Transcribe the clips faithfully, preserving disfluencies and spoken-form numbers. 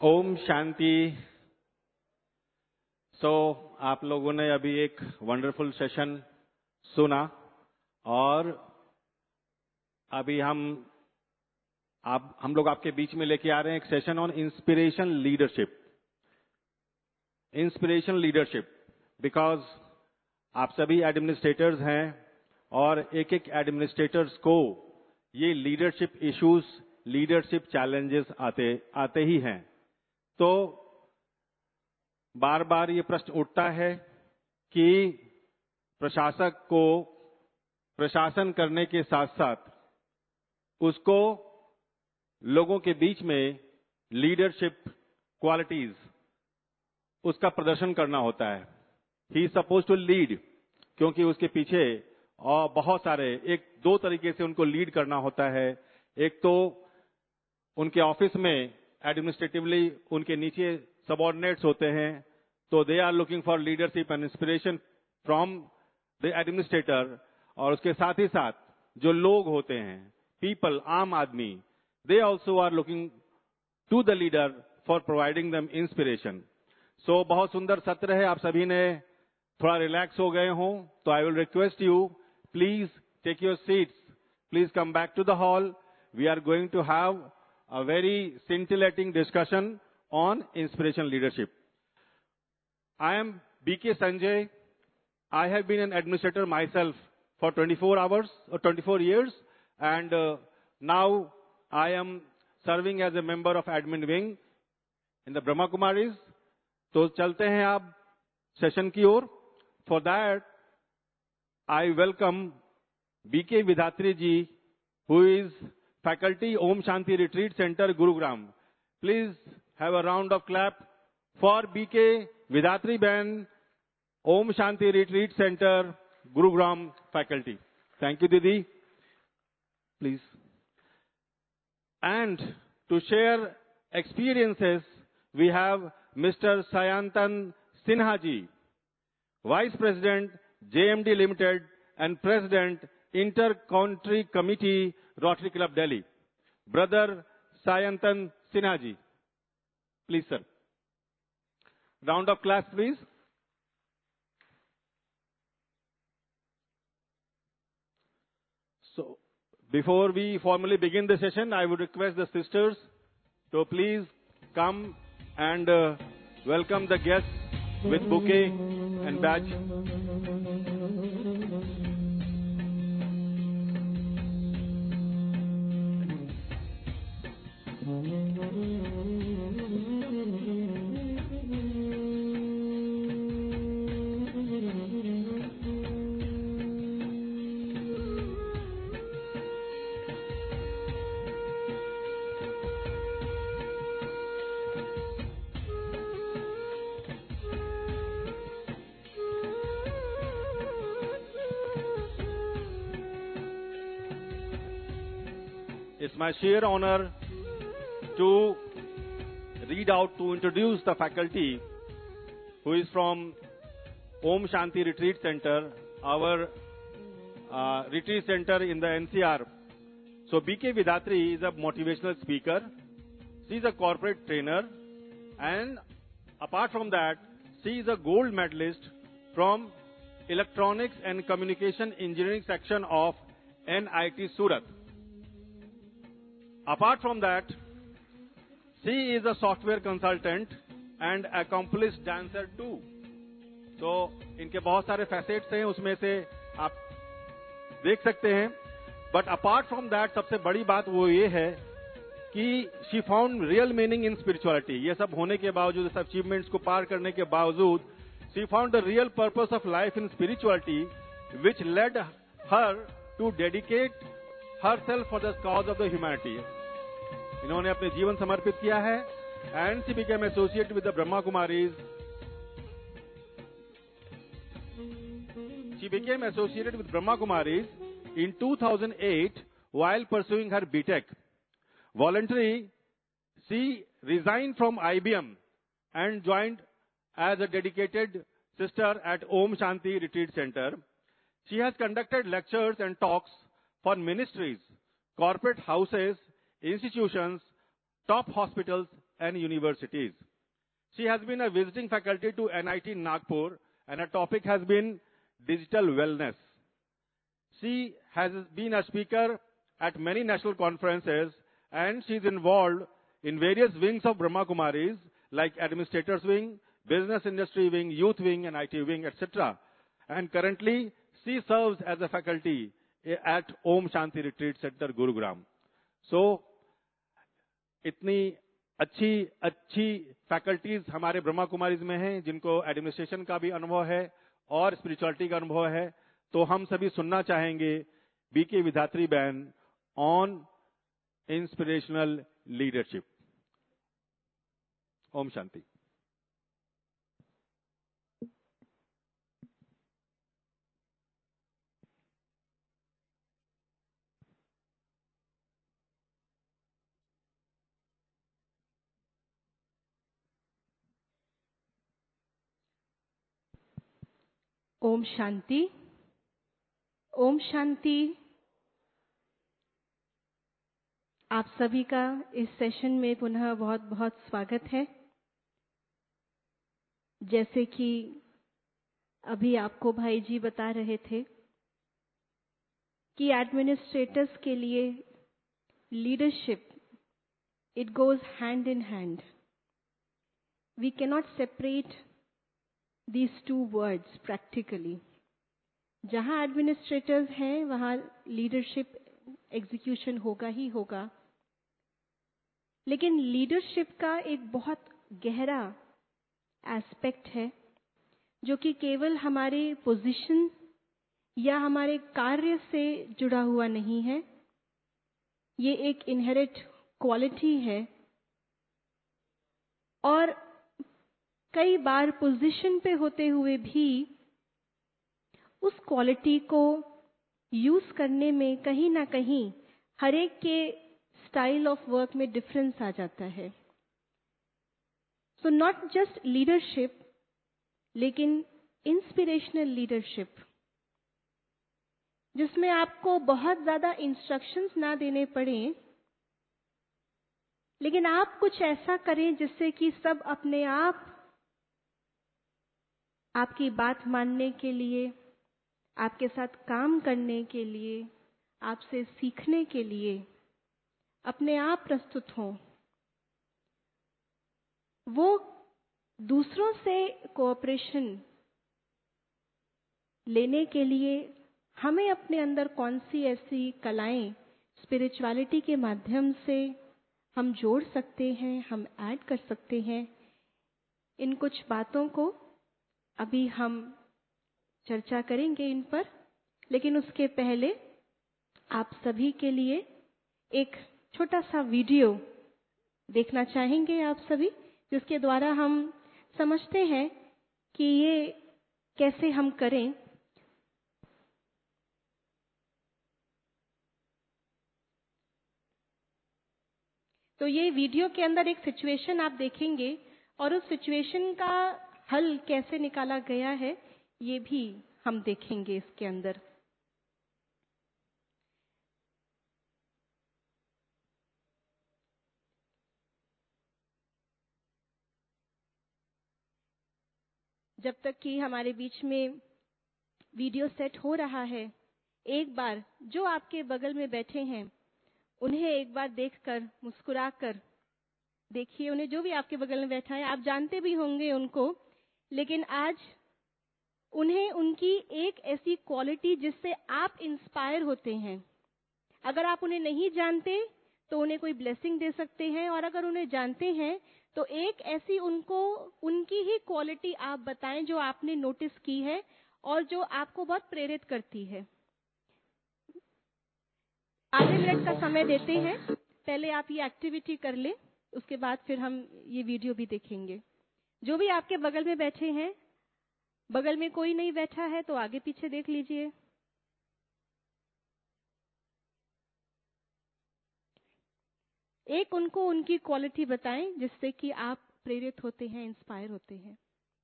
ओम शांति। सो so, आप लोगों ने अभी एक वंडरफुल सेशन सुना और अभी हम आप हम लोग आपके बीच में लेके आ रहे हैं एक session on inspiration leadership. Inspiration leadership because आप सभी एडमिनिस्ट्रेटर्स हैं और एक एक एडमिनिस्ट्रेटर्स को ये लीडरशिप इश्यूज, लीडरशिप चैलेंजेस आते आते ही हैं। तो बार बार ये प्रश्न उठता है कि प्रशासक को प्रशासन करने के साथ साथ उसको लोगों के बीच में लीडरशिप क्वालिटीज उसका प्रदर्शन करना होता है। He is suppose to lead, क्योंकि उसके पीछे और बहुत सारे एक दो तरीके से उनको लीड करना होता है। एक तो उनके ऑफिस में एडमिनिस्ट्रेटिवली उनके नीचे सबऑर्डिनेट्स होते हैं, तो they are looking for leadership and inspiration from the administrator. और उसके साथ ही साथ जो लोग होते हैं, पीपल, आम आदमी, they also are looking to the leader for providing them inspiration. So बहुत सुंदर सत्र है। आप सभी ने थोड़ा रिलैक्स हो गए हों तो I will request you, please take your seats, please come back to the hall. We are going to have a very scintillating discussion on inspiration leadership. I am B K Sanjay. I have been an administrator myself for twenty-four hours or twenty-four years, and uh, now I am serving as a member of admin wing in the Brahma Kumaris. तो चलते हैं आप session की ओर। For that, I welcome B K Vidatri ji, who is Faculty, Om Shanti Retreat Center, Gurugram. Please have a round of clap for B K Vidatri Ben, Om Shanti Retreat Center, Gurugram faculty. Thank you, Didi. Please. And to share experiences, we have Mister Sayantan Sinha ji, Vice President, J M D Limited and President, Inter-Country Committee, Rotary Club, Delhi. Brother Sayantan Sinha ji. Please, sir. Round of claps, please. So, before we formally begin the session, I would request the sisters to please come and uh, welcome the guests with bouquet and badge. It's my sheer honor to read out, to introduce the faculty who is from Om Shanti Retreat Center, our uh, retreat center in the N C R. So B K Vidatri is a motivational speaker. She is a corporate trainer, and apart from that, she is a gold medalist from Electronics and Communication Engineering section of N I T Surat. Apart from that, she is a software consultant and accomplished dancer too. तो इनके बहुत सारे facets हैं, उसमें से आप देख सकते हैं। बट अपार्ट फ्रॉम दैट, सबसे बड़ी बात वो ये है कि she found real meaning in spirituality. ये सब होने के बावजूद, सब अचीवमेंट्स को पार करने के बावजूद, she found the real purpose of life in spirituality, which led her to dedicate herself for the cause of the humanity. इन्होंने अपने जीवन समर्पित किया है, and she became associated with the Brahma Kumaris. She became associated with Brahma Kumaris in two thousand eight while pursuing her B Tech. Voluntarily, she resigned from I B M and joined as a dedicated sister at Om Shanti Retreat Center. She has conducted lectures and talks for ministries, corporate houses, institutions, top hospitals, and universities. She has been a visiting faculty to N I T Nagpur, and her topic has been digital wellness. She has been a speaker at many national conferences, and she is involved in various wings of Brahma Kumaris, like Administrators Wing, Business Industry Wing, Youth Wing, and I T Wing, et cetera. And currently, she serves as a faculty at Om Shanti Retreat Center, Gurugram. So, इतनी अच्छी अच्छी faculties हमारे ब्रह्मा कुमारीज में हैं, जिनको administration का भी अनुभव है और स्पिरिचुअलिटी का अनुभव है, तो हम सभी सुनना चाहेंगे बी के विधात्री बहन ऑन इंस्पिरेशनल लीडरशिप। ओम शांति। ओम शांति। ओम शांति। आप सभी का इस सेशन में पुनः बहुत बहुत स्वागत है। जैसे कि अभी आपको भाई जी बता रहे थे कि एडमिनिस्ट्रेटर्स के लिए leadership it goes hand in hand. We can not separate these two words practically. जहां एडमिनिस्ट्रेटर्स हैं वहां लीडरशिप एग्जीक्यूशन होगा ही होगा, लेकिन लीडरशिप का एक बहुत गहरा एस्पेक्ट है जो कि केवल हमारे पोजीशन या हमारे कार्य से जुड़ा हुआ नहीं है। ये एक इनहेरिट क्वालिटी है और कई बार पोजीशन पे होते हुए भी उस क्वालिटी को यूज करने में कहीं ना कहीं हर एक के स्टाइल ऑफ वर्क में डिफरेंस आ जाता है। सो नॉट जस्ट लीडरशिप, लेकिन इंस्पिरेशनल लीडरशिप, जिसमें आपको बहुत ज्यादा इंस्ट्रक्शंस ना देने पड़े, लेकिन आप कुछ ऐसा करें जिससे कि सब अपने आप आपकी बात मानने के लिए, आपके साथ काम करने के लिए, आपसे सीखने के लिए अपने आप प्रस्तुत हों। वो दूसरों से कोऑपरेशन लेने के लिए हमें अपने अंदर कौन सी ऐसी कलाएं स्पिरिचुअलिटी के माध्यम से हम जोड़ सकते हैं, हम ऐड कर सकते हैं, इन कुछ बातों को अभी हम चर्चा करेंगे इन पर। लेकिन उसके पहले आप सभी के लिए एक छोटा सा वीडियो देखना चाहेंगे आप सभी, जिसके द्वारा हम समझते हैं कि ये कैसे हम करें। तो ये वीडियो के अंदर एक सिचुएशन आप देखेंगे और उस सिचुएशन का हल कैसे निकाला गया है ये भी हम देखेंगे इसके अंदर। जब तक कि हमारे बीच में वीडियो सेट हो रहा है, एक बार जो आपके बगल में बैठे हैं उन्हें एक बार देखकर मुस्कुराकर देखिए। उन्हें, जो भी आपके बगल में बैठा है, आप जानते भी होंगे उनको, लेकिन आज उन्हें उनकी एक ऐसी क्वालिटी जिससे आप इंस्पायर होते हैं, अगर आप उन्हें नहीं जानते तो उन्हें कोई ब्लेसिंग दे सकते हैं, और अगर उन्हें जानते हैं तो एक ऐसी उनको उनकी ही क्वालिटी आप बताएं जो आपने नोटिस की है और जो आपको बहुत प्रेरित करती है। आधे मिनट का समय देते हैं, पहले आप ये एक्टिविटी कर लें, उसके बाद फिर हम ये वीडियो भी देखेंगे। जो भी आपके बगल में बैठे हैं, बगल में कोई नहीं बैठा है तो आगे पीछे देख लीजिए। एक उनको उनकी क्वालिटी बताएं जिससे कि आप प्रेरित होते हैं, इंस्पायर होते हैं।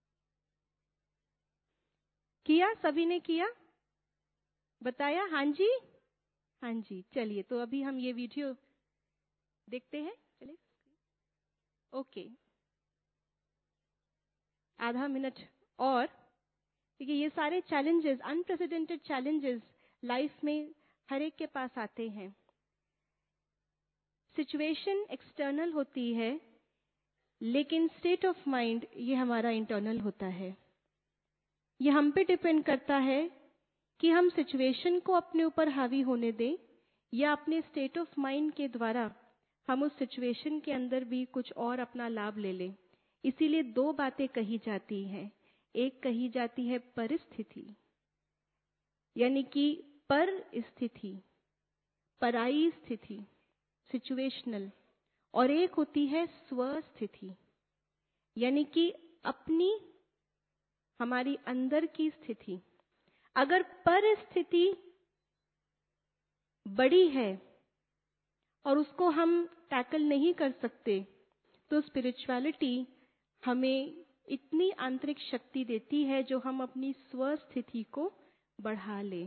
किया? सभी ने किया? बताया? हाँ जी, हाँ जी। चलिए, तो अभी हम ये वीडियो देखते हैं। चलिए। ओके, आधा मिनट और। देखिए, ये सारे चैलेंजेस, अनप्रेसिडेंटेड चैलेंजेस लाइफ में हर एक के पास आते हैं। सिचुएशन एक्सटर्नल होती है, लेकिन स्टेट ऑफ माइंड ये हमारा इंटरनल होता है। ये हम पे डिपेंड करता है कि हम सिचुएशन को अपने ऊपर हावी होने दें या अपने स्टेट ऑफ माइंड के द्वारा हम उस सिचुएशन के अंदर भी कुछ और अपना लाभ ले लें। इसीलिए दो बातें कही जाती हैं। एक कही जाती है परिस्थिति, यानी कि पर स्थिति, पराई स्थिति, सिचुएशनल, और एक होती है स्वस्थिति, यानी कि अपनी, हमारी अंदर की स्थिति। अगर परिस्थिति बड़ी है और उसको हम टैकल नहीं कर सकते, तो स्पिरिचुअलिटी हमें इतनी आंतरिक शक्ति देती है जो हम अपनी स्वस्थिति को बढ़ा ले।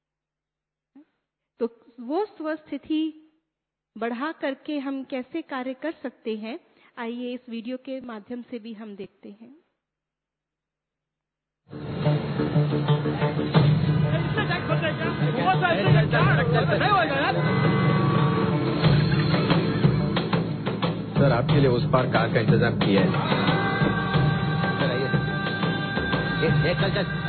तो वो स्वस्थिति बढ़ा करके हम कैसे कार्य कर सकते हैं, आइए इस वीडियो के माध्यम से भी हम देखते हैं। सर, आपके लिए उस पार कार का इंतजाम किया है। चल चल चल।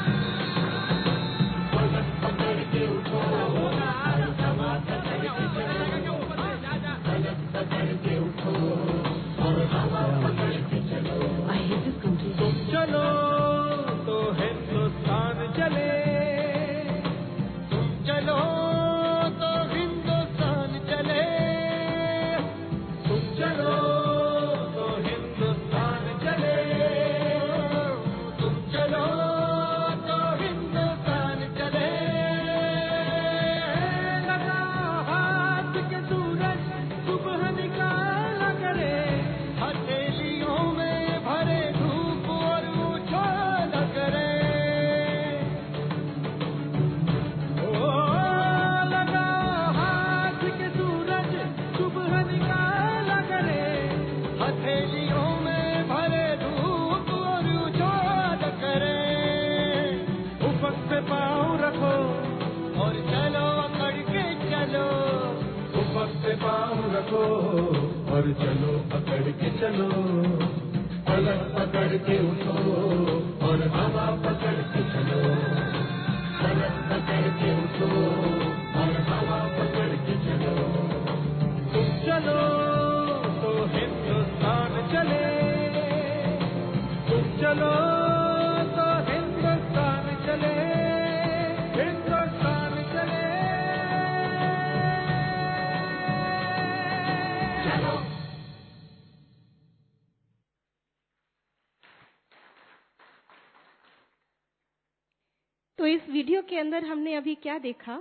चलो तो हिंदुस्तान चले, तुम चलो तो हिंदुस्तान चले, तुम चलो तो हिंदुस्तान चले, तुम चलो तो हिंदुस्तान चले। लगा हाथ के सूरज सुबह निकाला करे, हथेलियों में भरे धूप और उछाला करे। ओ लगा हाथ के सूरज सुबह निकाला करे, हथेलियों में भरे धूप और उछाला करे। उफक पे पाँव रखो और चलो अकड़ के चलो, उफक पे पाँव रखो और चलो पकड़ के चलो, पलक पकड़ के उठो और हवा पकड़ के चलो, पलक पकड़ के उठो और हवा पकड़ के चलो। तुम चलो तो हिंदुस्तान चले, तुम चलो तो हिंदुस्तान चले, हिंदुस्तान चले। चलो। तो इस वीडियो के अंदर हमने अभी क्या देखा?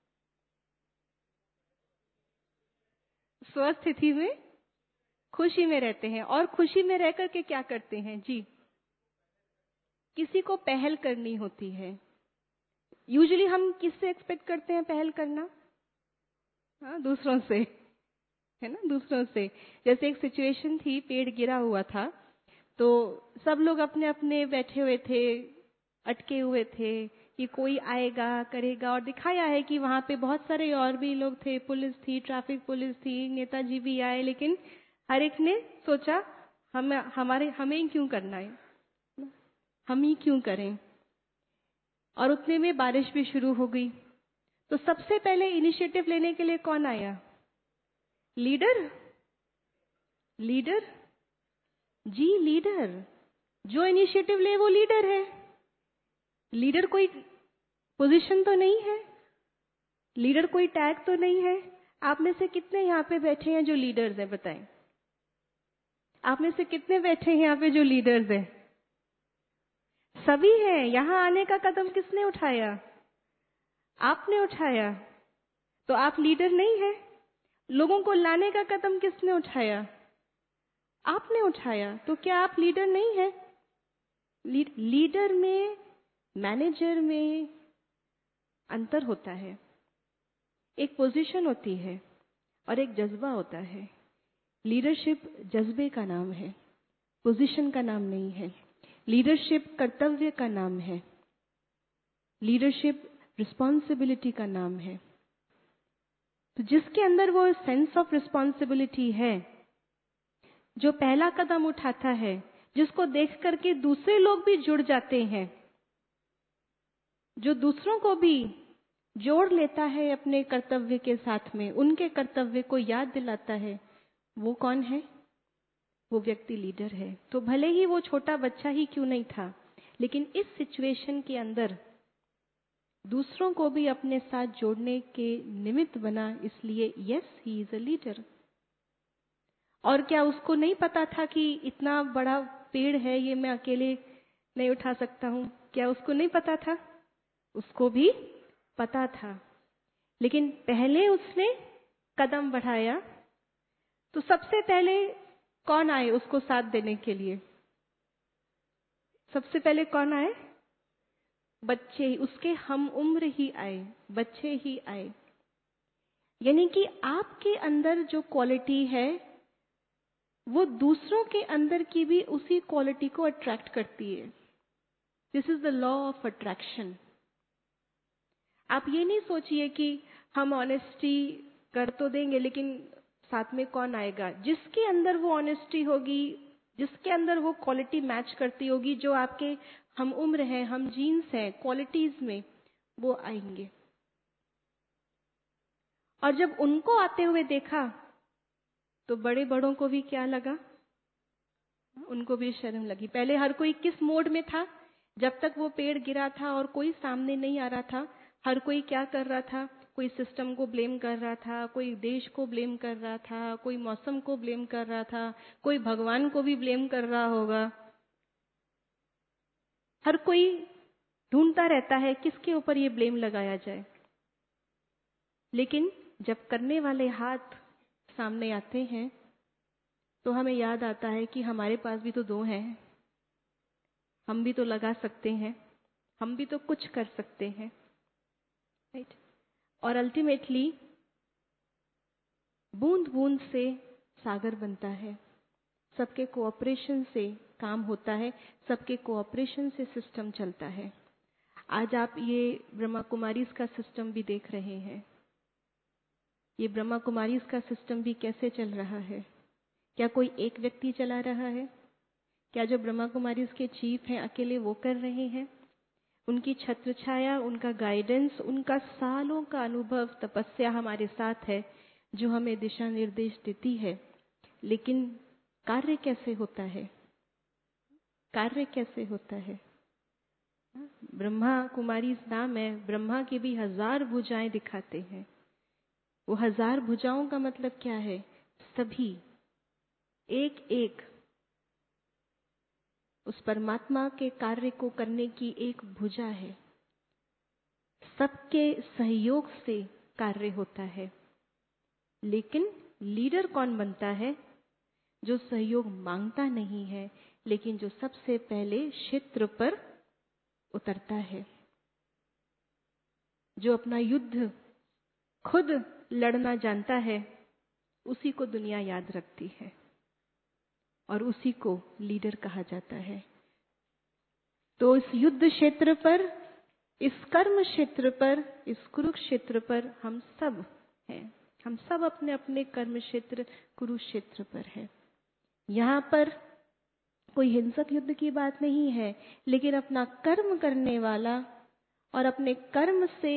स्वस्थिति में खुशी में रहते हैं, और खुशी में रह करके क्या करते हैं जी? किसी को पहल करनी होती है। यूजुअली हम किससे एक्सपेक्ट करते हैं पहल करना? हाँ, दूसरों से, है ना, दूसरों से। जैसे एक सिचुएशन थी, पेड़ गिरा हुआ था, तो सब लोग अपने अपने बैठे हुए थे, अटके हुए थे कि कोई आएगा करेगा, और दिखाया है कि वहां पे बहुत सारे और भी लोग थे, पुलिस थी, ट्रैफिक पुलिस थी, नेताजी भी आए, लेकिन हर एक ने सोचा हम हमारे हमें क्यों करना है, हम ही क्यों करें। और उतने में बारिश भी शुरू हो गई। तो सबसे पहले इनिशिएटिव लेने के लिए कौन आया? Leader, leader ji, leader. जो इनिशिएटिव ले वो लीडर है। लीडर कोई पोजीशन तो नहीं है, लीडर कोई टैग तो नहीं है। आप में से कितने यहाँ पे बैठे हैं जो लीडर्स हैं, बताएं। आप में से कितने बैठे हैं यहाँ पे जो लीडर्स हैं? सभी हैं। यहाँ आने का कदम किसने उठाया? आपने उठाया। तो आप लीडर नहीं है। लोगों को लाने का कदम किसने उठाया? आपने उठाया। तो क्या आप लीडर नहीं है? ली, लीडर में, मैनेजर में अंतर होता है। एक पोजीशन होती है और एक जज्बा होता है। लीडरशिप जज्बे का नाम है, पोजीशन का नाम नहीं है। लीडरशिप कर्तव्य का नाम है। लीडरशिप रिस्पॉन्सिबिलिटी का नाम है। तो जिसके अंदर वो सेंस ऑफ रिस्पॉन्सिबिलिटी है, जो पहला कदम उठाता है, जिसको देख करके दूसरे लोग भी जुड़ जाते हैं, जो दूसरों को भी जोड़ लेता है अपने कर्तव्य के साथ में, उनके कर्तव्य को याद दिलाता है, वो कौन है? वो व्यक्ति लीडर है। तो भले ही वो छोटा बच्चा ही क्यों नहीं था, लेकिन इस सिचुएशन के अंदर दूसरों को भी अपने साथ जोड़ने के निमित्त बना, इसलिए yes he is a leader. और क्या उसको नहीं पता था कि इतना बड़ा पेड़ है, ये मैं अकेले नहीं उठा सकता हूं? क्या उसको नहीं पता था? उसको भी पता था, लेकिन पहले उसने कदम बढ़ाया। तो सबसे पहले कौन आए उसको साथ देने के लिए? सबसे पहले कौन आए? बच्चे ही, उसके हम उम्र ही आए, बच्चे ही आए। यानी कि आपके अंदर जो क्वालिटी है, वो दूसरों के अंदर की भी उसी क्वालिटी को अट्रैक्ट करती है। This is the law of attraction. आप ये नहीं सोचिए कि हम ऑनेस्टी कर तो देंगे, लेकिन साथ में कौन आएगा? जिसके अंदर वो ऑनेस्टी होगी, जिसके अंदर वो क्वालिटी मैच करती होगी, जो आपके हम उम्र हैं, हम जीन्स हैं, क्वालिटीज में, वो आएंगे। और जब उनको आते हुए देखा, तो बड़े बड़ों को भी क्या लगा? उनको भी शर्म लगी। पहले हर कोई किस मोड में था? जब तक वो पेड़ गिरा था और कोई सामने नहीं आ रहा था, हर कोई क्या कर रहा था? कोई सिस्टम को ब्लेम कर रहा था, कोई देश को ब्लेम कर रहा था, कोई मौसम को ब्लेम कर रहा था, कोई भगवान को भी ब्लेम कर रहा होगा। हर कोई ढूंढता रहता है किसके ऊपर ये ब्लेम लगाया जाए। लेकिन जब करने वाले हाथ सामने आते हैं, तो हमें याद आता है कि हमारे पास भी तो दो हैं, हम भी तो लगा सकते हैं, हम भी तो कुछ कर सकते हैं, राइट? और अल्टीमेटली बूंद बूंद से सागर बनता है। सबके कोऑपरेशन से काम होता है, सबके कोऑपरेशन से सिस्टम चलता है। आज आप ये ब्रह्मा कुमारीज का सिस्टम भी देख रहे हैं। ये ब्रह्मा कुमारीज का सिस्टम भी कैसे चल रहा है? क्या कोई एक व्यक्ति चला रहा है? क्या जो ब्रह्मा कुमारीज के चीफ हैं अकेले वो कर रहे हैं? उनकी छत्र छाया, उनका गाइडेंस, उनका सालों का अनुभव, तपस्या हमारे साथ है, जो हमें दिशा निर्देश देती है। लेकिन कार्य कैसे होता है? कार्य कैसे होता है? ब्रह्मा कुमारीज नाम है, ब्रह्मा की भी हजार भुजाएं दिखाते हैं। वो हजार भुजाओं का मतलब क्या है? सभी एक एक उस परमात्मा के कार्य को करने की एक भुजा है। सबके सहयोग से कार्य होता है। लेकिन लीडर कौन बनता है? जो सहयोग मांगता नहीं है, लेकिन जो सबसे पहले क्षेत्र पर उतरता है, जो अपना युद्ध खुद लड़ना जानता है, उसी को दुनिया याद रखती है और उसी को लीडर कहा जाता है। तो इस युद्ध क्षेत्र पर, इस कर्म क्षेत्र पर, इस कुरुक्षेत्र पर हम सब हैं। हम सब अपने अपने कर्म क्षेत्र कुरुक्षेत्र पर हैं। यहाँ पर कोई हिंसक युद्ध की बात नहीं है, लेकिन अपना कर्म करने वाला और अपने कर्म से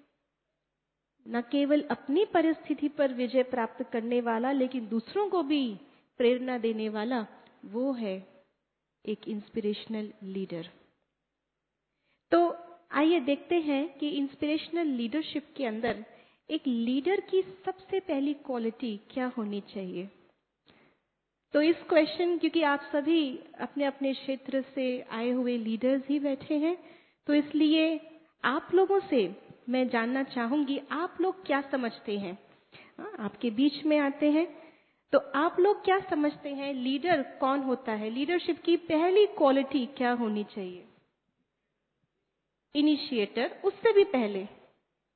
न केवल अपनी परिस्थिति पर विजय प्राप्त करने वाला, लेकिन दूसरों को भी प्रेरणा देने वाला, वो है एक इंस्पिरेशनल लीडर। तो आइए देखते हैं कि इंस्पिरेशनल लीडरशिप के अंदर एक लीडर की सबसे पहली क्वालिटी क्या होनी चाहिए। तो इस क्वेश्चन, क्योंकि आप सभी अपने अपने क्षेत्र से आए हुए लीडर्स ही बैठे हैं, तो इसलिए आप लोगों से मैं जानना चाहूंगी, आप लोग क्या समझते हैं? आपके बीच में आते हैं, तो आप लोग क्या समझते हैं लीडर कौन होता है? लीडरशिप की पहली क्वालिटी क्या होनी चाहिए? इनिशिएटर, उससे भी पहले,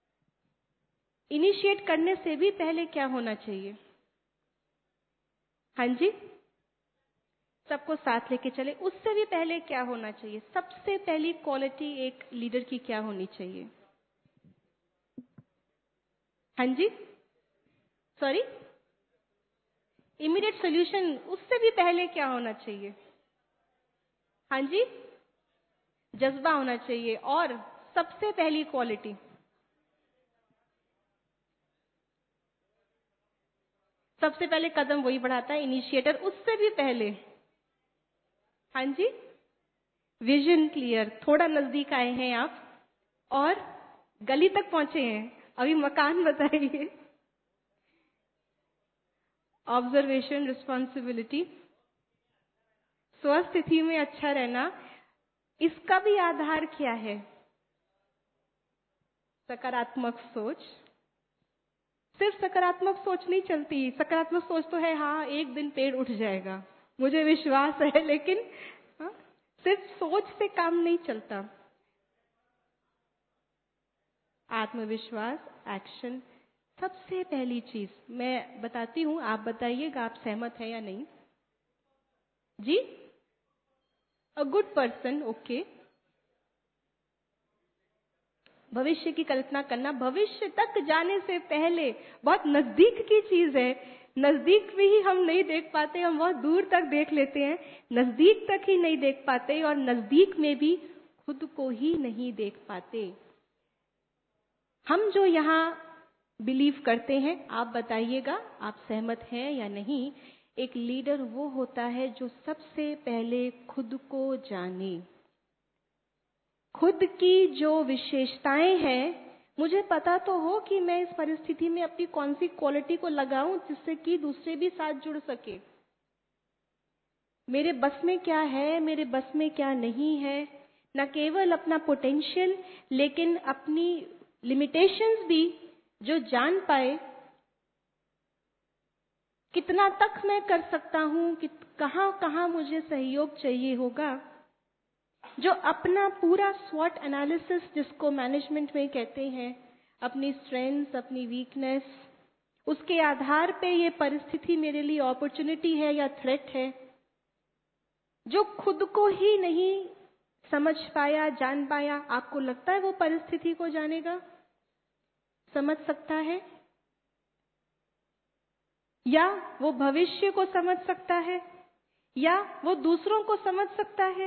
इनिशिएट करने से भी पहले क्या होना चाहिए? हाँ जी, सबको साथ लेके चले। उससे भी पहले क्या होना चाहिए? सबसे पहली क्वालिटी एक लीडर की क्या होनी चाहिए? हाँ जी, सॉरी, इमीडिएट सोल्यूशन। उससे भी पहले क्या होना चाहिए? हाँ जी, जज्बा होना चाहिए। और सबसे पहली क्वालिटी, सबसे पहले कदम वही बढ़ाता है, इनिशिएटर। उससे भी पहले, हाँ जी, विजन क्लियर। थोड़ा नजदीक आए हैं आप और गली तक पहुंचे हैं, अभी मकान बताइए। ऑब्जर्वेशन, रिस्पॉन्सिबिलिटी, स्वस्थिति में अच्छा रहना, इसका भी आधार क्या है? सकारात्मक सोच। सिर्फ सकारात्मक सोच नहीं चलती। सकारात्मक सोच तो है, हाँ एक दिन पेड़ उठ जाएगा, मुझे विश्वास है, लेकिन हाँ, सिर्फ सोच से काम नहीं चलता। आत्मविश्वास, एक्शन, सबसे पहली चीज मैं बताती हूं, आप बताइएगा आप सहमत हैं या नहीं। जी, अ गुड पर्सन, ओके। भविष्य की कल्पना करना, भविष्य तक जाने से पहले, बहुत नजदीक की चीज है। नजदीक भी ही हम नहीं देख पाते, हम बहुत दूर तक देख लेते हैं, नजदीक तक ही नहीं देख पाते, और नजदीक में भी खुद को ही नहीं देख पाते। हम जो यहाँ बिलीव करते हैं, आप बताइएगा आप सहमत हैं या नहीं। एक लीडर वो होता है जो सबसे पहले खुद को जाने, खुद की जो विशेषताएं हैं, मुझे पता तो हो कि मैं इस परिस्थिति में अपनी कौन सी क्वालिटी को लगाऊं जिससे कि दूसरे भी साथ जुड़ सके। मेरे बस में क्या है, मेरे बस में क्या नहीं है। न केवल अपना पोटेंशियल, लेकिन अपनी लिमिटेशंस भी जो जान पाए, कितना तक मैं कर सकता हूं, कि कहां कहां मुझे सहयोग चाहिए होगा। जो अपना पूरा स्वॉट एनालिसिस, जिसको मैनेजमेंट में कहते हैं, अपनी स्ट्रेंथ्स, अपनी वीकनेस, उसके आधार पे ये परिस्थिति मेरे लिए अपॉर्चुनिटी है या थ्रेट है। जो खुद को ही नहीं समझ पाया, जान पाया, आपको लगता है वो परिस्थिति को जानेगा, समझ सकता है, या वो भविष्य को समझ सकता है, या वो दूसरों को समझ सकता है।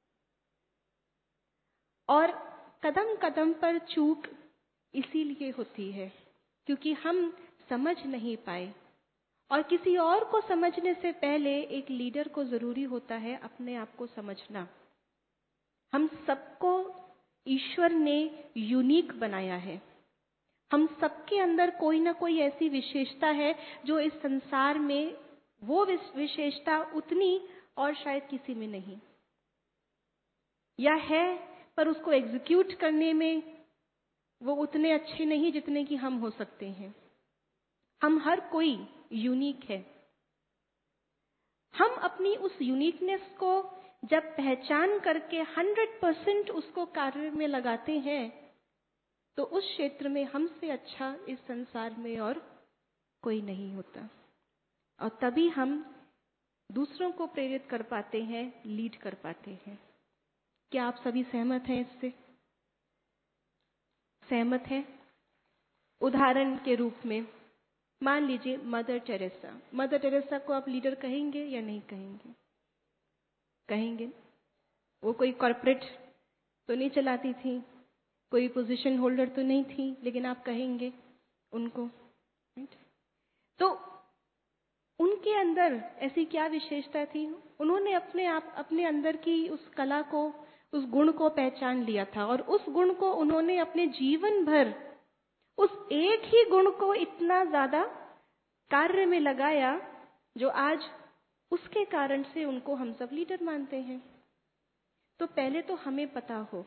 और कदम कदम पर चूक इसीलिए होती है क्योंकि हम समझ नहीं पाए। और किसी और को समझने से पहले एक लीडर को जरूरी होता है अपने आप को समझना। हम सबको ईश्वर ने यूनिक बनाया है। हम सबके अंदर कोई ना कोई ऐसी विशेषता है जो इस संसार में, वो विशेषता उतनी और शायद किसी में नहीं, या है पर उसको एग्जीक्यूट करने में वो उतने अच्छे नहीं जितने कि हम हो सकते हैं। हम हर कोई यूनिक है। हम अपनी उस यूनिकनेस को जब पहचान करके हंड्रेड परसेंट उसको कार्य में लगाते हैं, तो उस क्षेत्र में हमसे अच्छा इस संसार में और कोई नहीं होता। और तभी हम दूसरों को प्रेरित कर पाते हैं, लीड कर पाते हैं। क्या आप सभी सहमत हैं इससे? सहमत हैं? उदाहरण के रूप में मान लीजिए मदर टेरेसा। मदर टेरेसा को आप लीडर कहेंगे या नहीं कहेंगे? कहेंगे। वो कोई कॉर्पोरेट तो नहीं चलाती थी, कोई पोजीशन होल्डर तो नहीं थी, लेकिन आप कहेंगे उनको, राइट? तो उनके अंदर ऐसी क्या विशेषता थी? उन्होंने अपने आप, अपने अंदर की उस कला को, उस गुण को पहचान लिया था, और उस गुण को उन्होंने अपने जीवन भर, उस एक ही गुण को इतना ज्यादा कार्य में लगाया, जो आज उसके कारण से उनको हम सब लीडर मानते हैं। तो पहले तो हमें पता हो,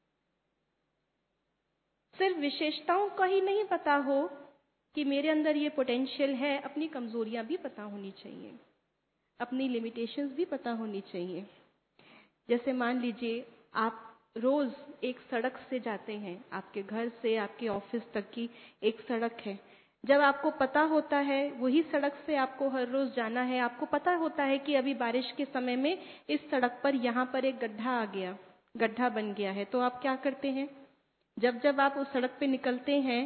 सिर्फ विशेषताओं का ही नहीं पता हो कि मेरे अंदर ये पोटेंशियल है, अपनी कमजोरियां भी पता होनी चाहिए, अपनी लिमिटेशंस भी पता होनी चाहिए। जैसे मान लीजिए आप रोज एक सड़क से जाते हैं, आपके घर से आपके ऑफिस तक की एक सड़क है, जब आपको पता होता है वही सड़क से आपको हर रोज जाना है, आपको पता होता है कि अभी बारिश के समय में इस सड़क पर यहाँ पर एक गड्ढा आ गया, गड्ढा बन गया है, तो आप क्या करते हैं? जब जब आप उस सड़क पे निकलते हैं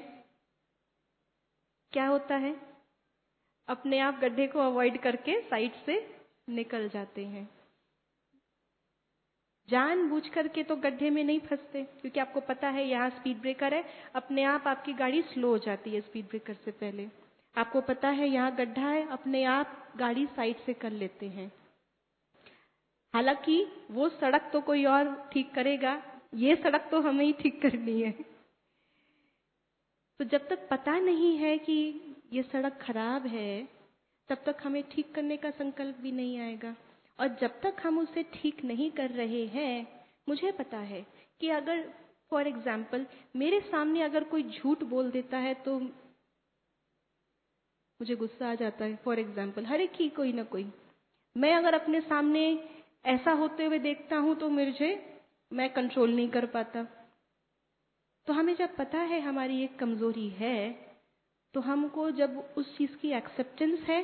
क्या होता है? अपने आप गड्ढे को अवॉइड करके साइड से निकल जाते हैं। जानबूझ करके तो गड्ढे में नहीं फंसते, क्योंकि आपको पता है यहाँ स्पीड ब्रेकर है, अपने आप आपकी गाड़ी स्लो हो जाती है स्पीड ब्रेकर से पहले। आपको पता है यहाँ गड्ढा है, अपने आप गाड़ी साइड से कर लेते हैं। हालांकि वो सड़क तो कोई और ठीक करेगा, ये सड़क तो हमें ही ठीक करनी है। तो जब तक पता नहीं है कि ये सड़क खराब है, तब तक हमें ठीक करने का संकल्प भी नहीं आएगा। और जब तक हम उसे ठीक नहीं कर रहे हैं, मुझे पता है कि अगर फॉर एग्जाम्पल मेरे सामने अगर कोई झूठ बोल देता है तो मुझे गुस्सा आ जाता है। फॉर एग्जाम्पल हर एक ही कोई ना कोई, मैं अगर अपने सामने ऐसा होते हुए देखता हूं तो मुझे मैं कंट्रोल नहीं कर पाता। तो हमें जब पता है हमारी एक कमजोरी है, तो हमको जब उस चीज की एक्सेप्टेंस है,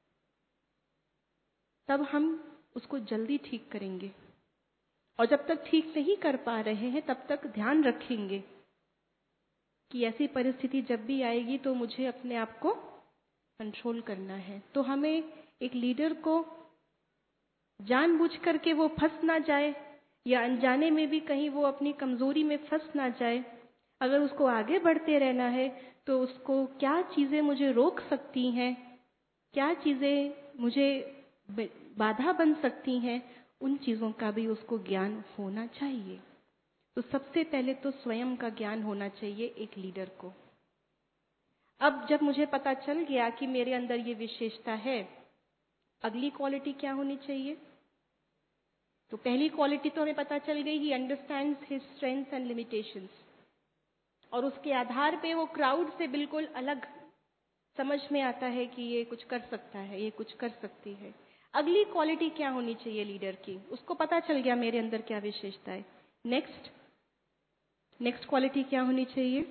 तब हम उसको जल्दी ठीक करेंगे। और जब तक ठीक नहीं कर पा रहे हैं, तब तक ध्यान रखेंगे कि ऐसी परिस्थिति जब भी आएगी तो मुझे अपने आप को कंट्रोल करना है। तो हमें एक लीडर को जानबूझ करके वो फंस ना जाए, या अनजाने में भी कहीं वो अपनी कमजोरी में फंस ना जाए। अगर उसको आगे बढ़ते रहना है तो उसको क्या चीजें मुझे रोक सकती हैं, क्या चीजें मुझे बाधा बन सकती हैं, उन चीजों का भी उसको ज्ञान होना चाहिए। तो सबसे पहले तो स्वयं का ज्ञान होना चाहिए एक लीडर को। अब जब मुझे पता चल गया कि मेरे अंदर ये विशेषता है, अगली क्वालिटी क्या होनी चाहिए? तो पहली क्वालिटी तो हमें पता चल गई, he understands his strengths and limitations, और उसके आधार पे वो क्राउड से बिल्कुल अलग समझ में आता है कि ये कुछ कर सकता है, ये कुछ कर सकती है। अगली क्वालिटी क्या होनी चाहिए लीडर की? उसको पता चल गया मेरे अंदर क्या विशेषता है। नेक्स्ट नेक्स्ट क्वालिटी क्या होनी चाहिए?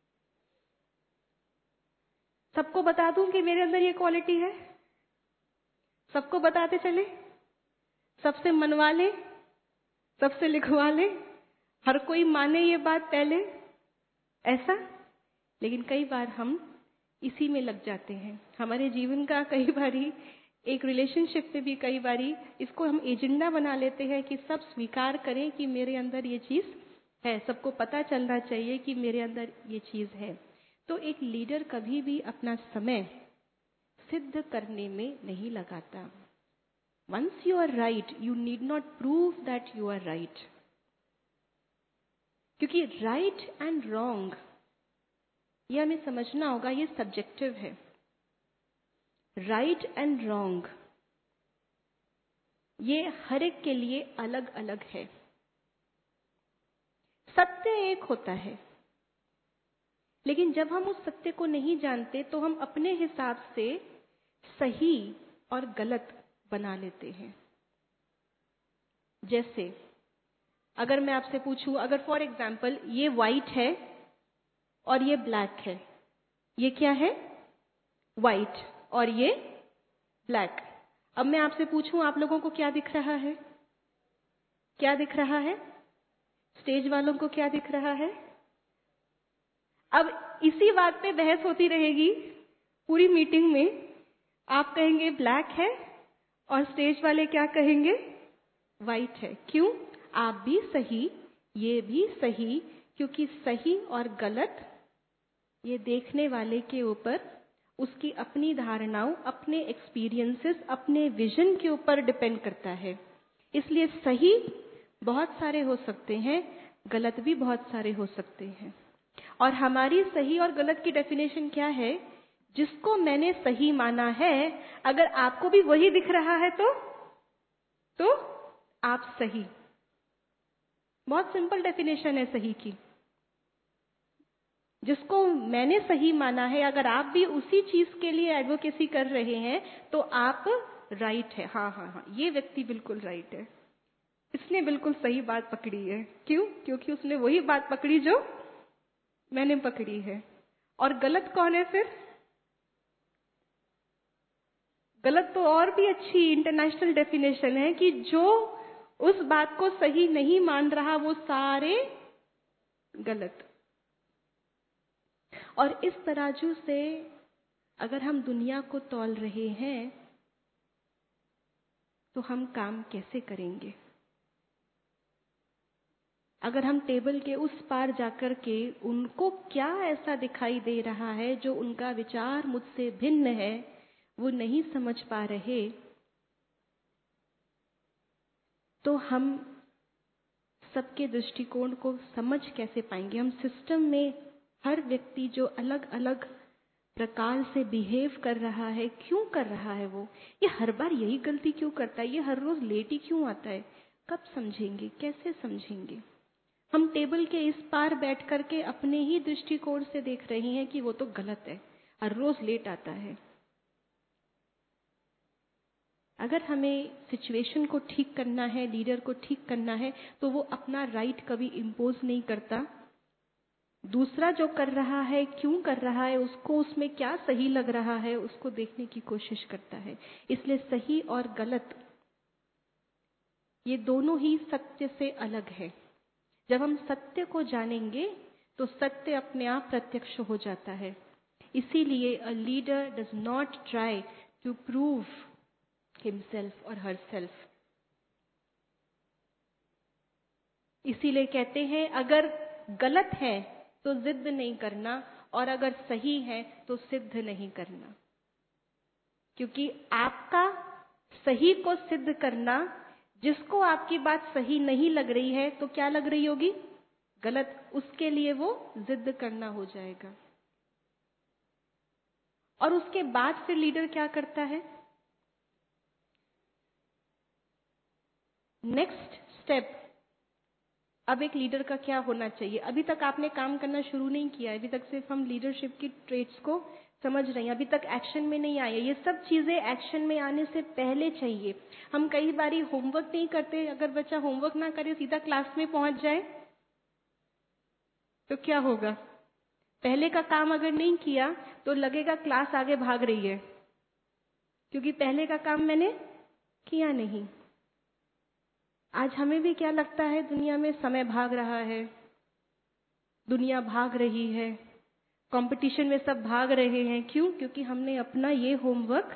सबको बता दूं कि मेरे अंदर ये क्वालिटी है, सबको बताते चले, सबसे मनवा ले, सबसे लिखवा ले, हर कोई माने ये बात पहले, ऐसा? लेकिन कई बार हम इसी में लग जाते हैं। हमारे जीवन का कई बारी, एक रिलेशनशिप में भी कई बारी इसको हम एजेंडा बना लेते हैं कि सब स्वीकार करें कि मेरे अंदर ये चीज है, सबको पता चलना चाहिए कि मेरे अंदर ये चीज है। तो एक लीडर कभी भी अपना समय सिद्ध करने में नहीं लगाता। Once you are right, you need not prove that you are right, क्योंकि राइट एंड रॉन्ग ये हमें समझना होगा, ये सब्जेक्टिव है। राइट एंड रॉन्ग ये हर एक के लिए अलग अलग है। सत्य एक होता है, लेकिन जब हम उस सत्य को नहीं जानते तो हम अपने हिसाब से सही और गलत बना लेते हैं। जैसे अगर मैं आपसे पूछूं, अगर फॉर एग्जाम्पल ये व्हाइट है और ये ब्लैक है, ये क्या है? व्हाइट और ये ब्लैक। अब मैं आपसे पूछूं, आप लोगों को क्या दिख रहा है? क्या दिख रहा है? स्टेज वालों को क्या दिख रहा है? अब इसी बात पे बहस होती रहेगी पूरी मीटिंग में। आप कहेंगे ब्लैक है और स्टेज वाले क्या कहेंगे? व्हाइट है। क्यों? आप भी सही, ये भी सही, क्योंकि सही और गलत ये देखने वाले के ऊपर, उसकी अपनी धारणाओं, अपने एक्सपीरियंसेस, अपने विजन के ऊपर डिपेंड करता है। इसलिए सही बहुत सारे हो सकते हैं, गलत भी बहुत सारे हो सकते हैं। और हमारी सही और गलत की डेफिनेशन क्या है? जिसको मैंने सही माना है, अगर आपको भी वही दिख रहा है तो तो आप सही। बहुत सिंपल डेफिनेशन है सही की। जिसको मैंने सही माना है, अगर आप भी उसी चीज के लिए एडवोकेसी कर रहे हैं तो आप राइट है। हाँ हाँ हाँ, ये व्यक्ति बिल्कुल राइट है, इसने बिल्कुल सही बात पकड़ी है। क्यों? क्योंकि उसने वही बात पकड़ी जो मैंने पकड़ी है। और गलत कौन है फिर? गलत तो और भी अच्छी इंटरनेशनल डेफिनेशन है कि जो उस बात को सही नहीं मान रहा वो सारे गलत। और इस तराजू से अगर हम दुनिया को तौल रहे हैं तो हम काम कैसे करेंगे? अगर हम टेबल के उस पार जाकर के उनको क्या ऐसा दिखाई दे रहा है जो उनका विचार मुझसे भिन्न है, वो नहीं समझ पा रहे, तो हम सबके दृष्टिकोण को समझ कैसे पाएंगे? हम सिस्टम में हर व्यक्ति जो अलग अलग प्रकार से बिहेव कर रहा है, क्यों कर रहा है, वो ये हर बार यही गलती क्यों करता है, ये हर रोज लेट ही क्यों आता है, कब समझेंगे, कैसे समझेंगे? हम टेबल के इस पार बैठ करके अपने ही दृष्टिकोण से देख रहे हैं कि वो तो गलत है, हर रोज लेट आता है। अगर हमें सिचुएशन को ठीक करना है, लीडर को ठीक करना है, तो वो अपना राइट कभी इम्पोज नहीं करता। दूसरा जो कर रहा है, क्यों कर रहा है, उसको उसमें क्या सही लग रहा है, उसको देखने की कोशिश करता है। इसलिए सही और गलत ये दोनों ही सत्य से अलग है। जब हम सत्य को जानेंगे तो सत्य अपने आप प्रत्यक्ष हो जाता है। इसीलिए a leader does not try to prove himself और हरसेल्फ। इसीलिए कहते हैं अगर गलत है तो जिद नहीं करना, और अगर सही है तो सिद्ध नहीं करना। क्योंकि आपका सही को सिद्ध करना, जिसको आपकी बात सही नहीं लग रही है तो क्या लग रही होगी, गलत, उसके लिए वो जिद करना हो जाएगा। और उसके बाद फिर लीडर क्या करता है? नेक्स्ट स्टेप, अब एक लीडर का क्या होना चाहिए? अभी तक आपने काम करना शुरू नहीं किया है, अभी तक सिर्फ हम लीडरशिप की ट्रेट्स को समझ रहे हैं, अभी तक एक्शन में नहीं आए। ये सब चीजें एक्शन में आने से पहले चाहिए। हम कई बारी होमवर्क नहीं करते। अगर बच्चा होमवर्क ना करे, सीधा क्लास में पहुंच जाए तो क्या होगा? पहले का काम अगर नहीं किया तो लगेगा क्लास आगे भाग रही है, क्योंकि पहले का काम मैंने किया नहीं। आज हमें भी क्या लगता है, दुनिया में समय भाग रहा है, दुनिया भाग रही है, कंपटीशन में सब भाग रहे हैं। क्यों? क्योंकि हमने अपना ये होमवर्क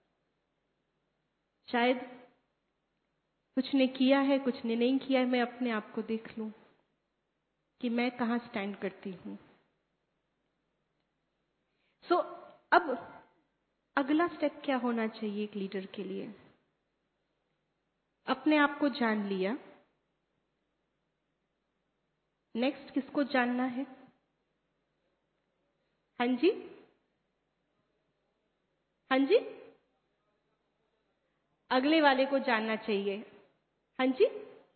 शायद कुछ ने किया है, कुछ ने नहीं किया है। मैं अपने आप को देख लूं कि मैं कहाँ स्टैंड करती हूं। सो so, अब अगला स्टेप क्या होना चाहिए एक लीडर के लिए? अपने आप को जान लिया, नेक्स्ट किसको जानना है? हाँ जी, हाँ जी, अगले वाले को जानना चाहिए। हाँ जी,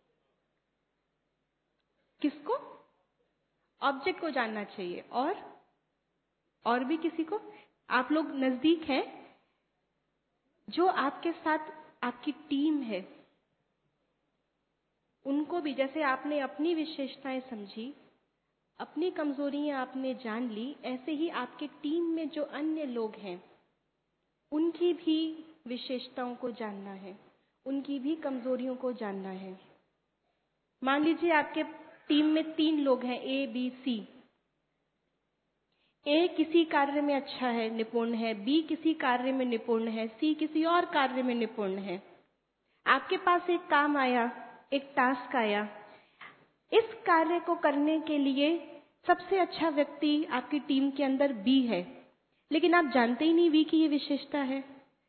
किसको? ऑब्जेक्ट को जानना चाहिए। और और भी किसी को? आप लोग नजदीक हैं, जो आपके साथ आपकी टीम है, उनको भी, जैसे आपने अपनी विशेषताएं समझी, अपनी कमजोरियां आपने जान ली, ऐसे ही आपके टीम में जो अन्य लोग हैं उनकी भी विशेषताओं को जानना है, उनकी भी कमजोरियों को जानना है। मान लीजिए आपके टीम में तीन लोग हैं, ए बी सी। ए किसी कार्य में अच्छा है, निपुण है, बी किसी कार्य में निपुण है, सी किसी और कार्य में निपुण है। आपके पास एक काम आया, एक टास्क आया, इस कार्य को करने के लिए सबसे अच्छा व्यक्ति आपकी टीम के अंदर बी है, लेकिन आप जानते ही नहीं बी की ये विशेषता है।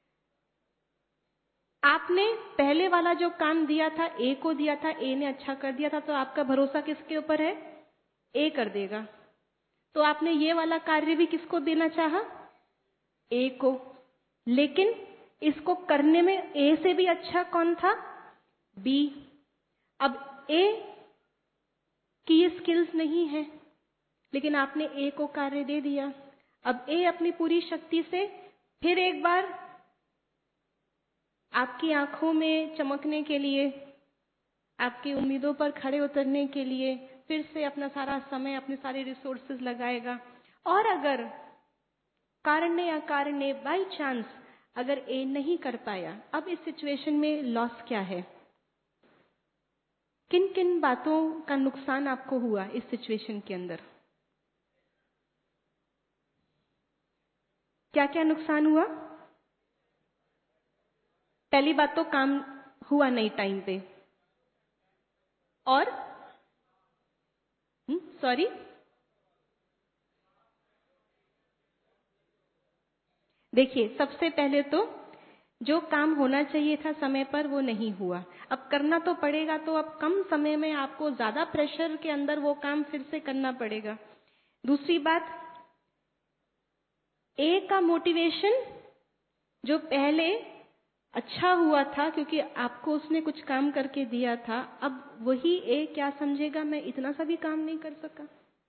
आपने पहले वाला जो काम दिया था, ए को दिया था, ए ने अच्छा कर दिया था, तो आपका भरोसा किसके ऊपर है? ए कर देगा। तो आपने ये वाला कार्य भी किसको देना चाहा? ए को। लेकिन इसको करने में ए से भी अच्छा कौन था? बी। अब ए की ये स्किल्स नहीं है, लेकिन आपने ए को कार्य दे दिया। अब ए अपनी पूरी शक्ति से फिर एक बार आपकी आंखों में चमकने के लिए, आपकी उम्मीदों पर खड़े उतरने के लिए फिर से अपना सारा समय, अपने सारे रिसोर्सेज लगाएगा। और अगर कारण या कारण बाई चांस अगर ए नहीं कर पाया, अब इस सिचुएशन में लॉस क्या है? किन किन बातों का नुकसान आपको हुआ इस सिचुएशन के अंदर? क्या क्या नुकसान हुआ? पहली बात तो काम हुआ नहीं टाइम पे, और सॉरी देखिए, सबसे पहले तो जो काम होना चाहिए था समय पर वो नहीं हुआ। अब करना तो पड़ेगा, तो अब कम समय में आपको ज्यादा प्रेशर के अंदर वो काम फिर से करना पड़ेगा। दूसरी बात, ए का मोटिवेशन जो पहले अच्छा हुआ था क्योंकि आपको उसने कुछ काम करके दिया था, अब वही ए क्या समझेगा, मैं इतना सा भी काम नहीं कर सका।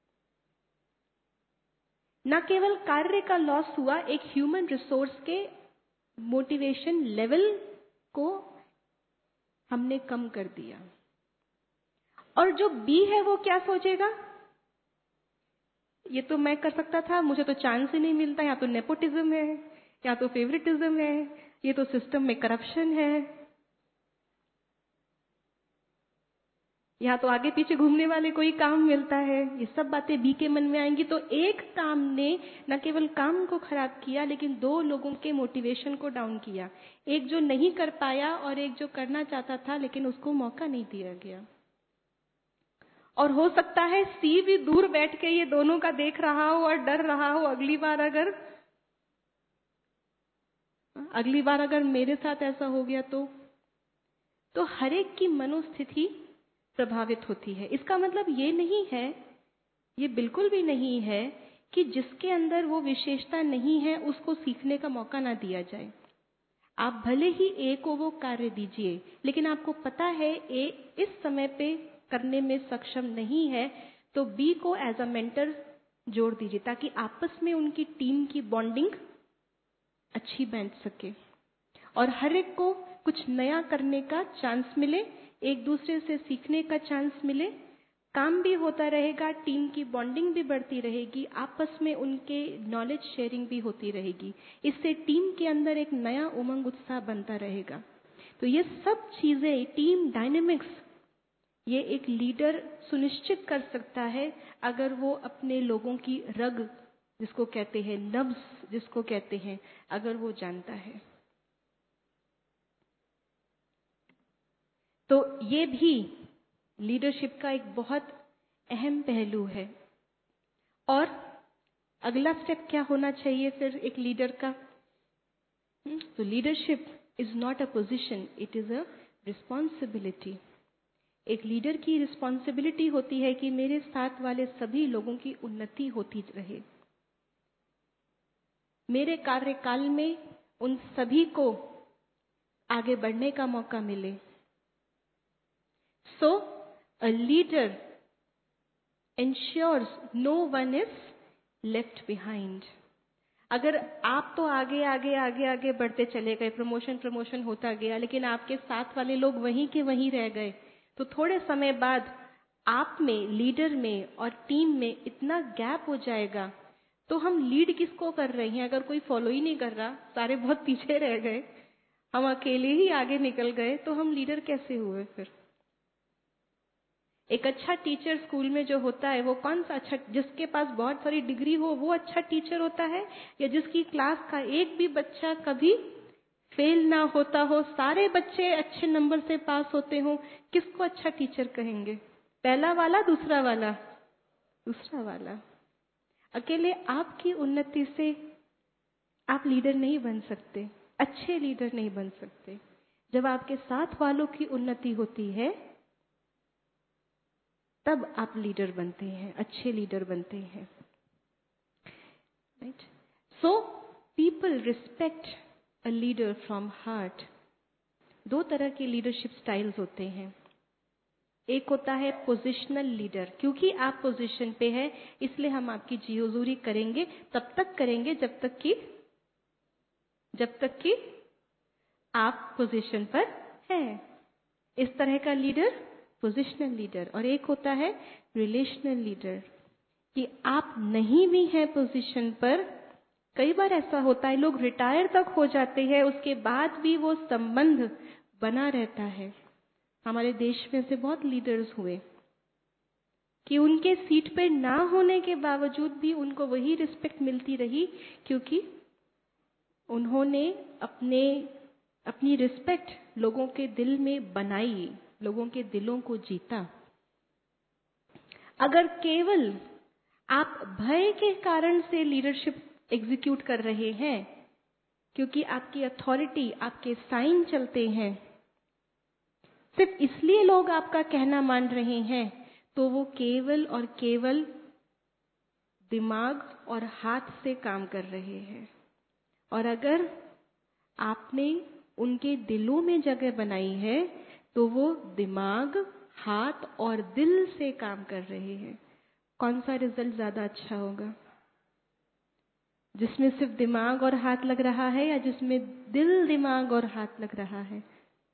न केवल कार्य का लॉस हुआ, एक ह्यूमन रिसोर्स के मोटिवेशन लेवल को हमने कम कर दिया। और जो बी है वो क्या सोचेगा, ये तो मैं कर सकता था, मुझे तो चांस ही नहीं मिलता, या तो नेपोटिज्म है, या तो फेवरेटिज्म है, ये तो सिस्टम में करप्शन है, यहाँ तो आगे पीछे घूमने वाले कोई काम मिलता है। ये सब बातें बी के मन में आएंगी। तो एक काम ने न केवल काम को खराब किया, लेकिन दो लोगों के मोटिवेशन को डाउन किया। एक जो नहीं कर पाया और एक जो करना चाहता था लेकिन उसको मौका नहीं दिया गया। और हो सकता है सी भी दूर बैठ के ये दोनों का देख रहा हो और डर रहा हो, अगली बार अगर अगली बार अगर मेरे साथ ऐसा हो गया तो तो हर एक की मनोस्थिति प्रभावित होती है। इसका मतलब ये नहीं है, ये बिल्कुल भी नहीं है कि जिसके अंदर वो विशेषता नहीं है उसको सीखने का मौका ना दिया जाए। आप भले ही ए को वो कार्य दीजिए, लेकिन आपको पता है ए इस समय पे करने में सक्षम नहीं है, तो बी को एज अ मेंटर जोड़ दीजिए ताकि आपस में उनकी टीम की बॉन्डिंग अच्छी बैठ सके और हर एक को कुछ नया करने का चांस मिले, एक दूसरे से सीखने का चांस मिले, काम भी होता रहेगा, टीम की बॉन्डिंग भी बढ़ती रहेगी, आपस में उनके नॉलेज शेयरिंग भी होती रहेगी। इससे टीम के अंदर एक नया उमंग उत्साह बनता रहेगा। तो ये सब चीजें, टीम डायनेमिक्स, ये एक लीडर सुनिश्चित कर सकता है अगर वो अपने लोगों की रग, जिसको कहते हैं नब्ज, जिसको कहते हैं, अगर वो जानता है। तो ये भी लीडरशिप का एक बहुत अहम पहलू है। और अगला स्टेप क्या होना चाहिए फिर एक लीडर का? तो leadership is not a position, it is a responsibility. एक लीडर की रिस्पॉन्सिबिलिटी होती है कि मेरे साथ वाले सभी लोगों की उन्नति होती रहे, मेरे कार्यकाल में उन सभी को आगे बढ़ने का मौका मिले। So, a leader ensures no one is left behind. अगर आप तो आगे आगे आगे आगे बढ़ते चले गए, प्रमोशन प्रमोशन होता गया, लेकिन आपके साथ वाले लोग वहीं के वहीं रह गए, तो थोड़े समय बाद आप में, लीडर में और टीम में इतना गैप हो जाएगा, तो हम लीड किसको कर रहे हैं? अगर कोई फॉलो ही नहीं कर रहा, सारे बहुत पीछे रह गए, हम अकेले ही आगे निकल गए, तो हम लीडर कैसे हुए फिर? एक अच्छा टीचर स्कूल में जो होता है वो कौन सा अच्छा, जिसके पास बहुत सारी डिग्री हो वो अच्छा टीचर होता है, या जिसकी क्लास का एक भी बच्चा कभी फेल ना होता हो, सारे बच्चे अच्छे नंबर से पास होते हो? किसको अच्छा टीचर कहेंगे? पहला वाला, दूसरा वाला? दूसरा वाला। अकेले आपकी उन्नति से आप लीडर नहीं बन सकते, अच्छे लीडर नहीं बन सकते। जब आपके साथ वालों की उन्नति होती है तब आप लीडर बनते हैं, अच्छे लीडर बनते हैं। Right? So people respect a leader from heart. दो तरह के लीडरशिप स्टाइल्स होते हैं। एक होता है पोजिशनल लीडर, क्योंकि आप पोजीशन पे हैं इसलिए हम आपकी जी हुजूरी करेंगे, तब तक करेंगे जब तक कि जब तक कि आप पोजीशन पर हैं। इस तरह का लीडर पोजिशनल लीडर। और एक होता है रिलेशनल लीडर, कि आप नहीं भी हैं पोजीशन पर, कई बार ऐसा होता है, लोग रिटायर तक हो जाते हैं, उसके बाद भी वो संबंध बना रहता है। हमारे देश में से बहुत लीडर्स हुए कि उनके सीट पे ना होने के बावजूद भी उनको वही रिस्पेक्ट मिलती रही, क्योंकि उन्होंने अपने अपनी रिस्पेक्ट लोगों के दिल में बनाई, लोगों के दिलों को जीता। अगर केवल आप भय के कारण से लीडरशिप एग्जीक्यूट कर रहे हैं, क्योंकि आपकी अथॉरिटी, आपके साइन चलते हैं, सिर्फ इसलिए लोग आपका कहना मान रहे हैं, तो वो केवल और केवल दिमाग और हाथ से काम कर रहे हैं। और अगर आपने उनके दिलों में जगह बनाई है, तो वो दिमाग, हाथ और दिल से काम कर रहे हैं। कौन सा रिजल्ट ज्यादा अच्छा होगा? जिसमें सिर्फ दिमाग और हाथ लग रहा है, या जिसमें दिल, दिमाग और हाथ लग रहा है?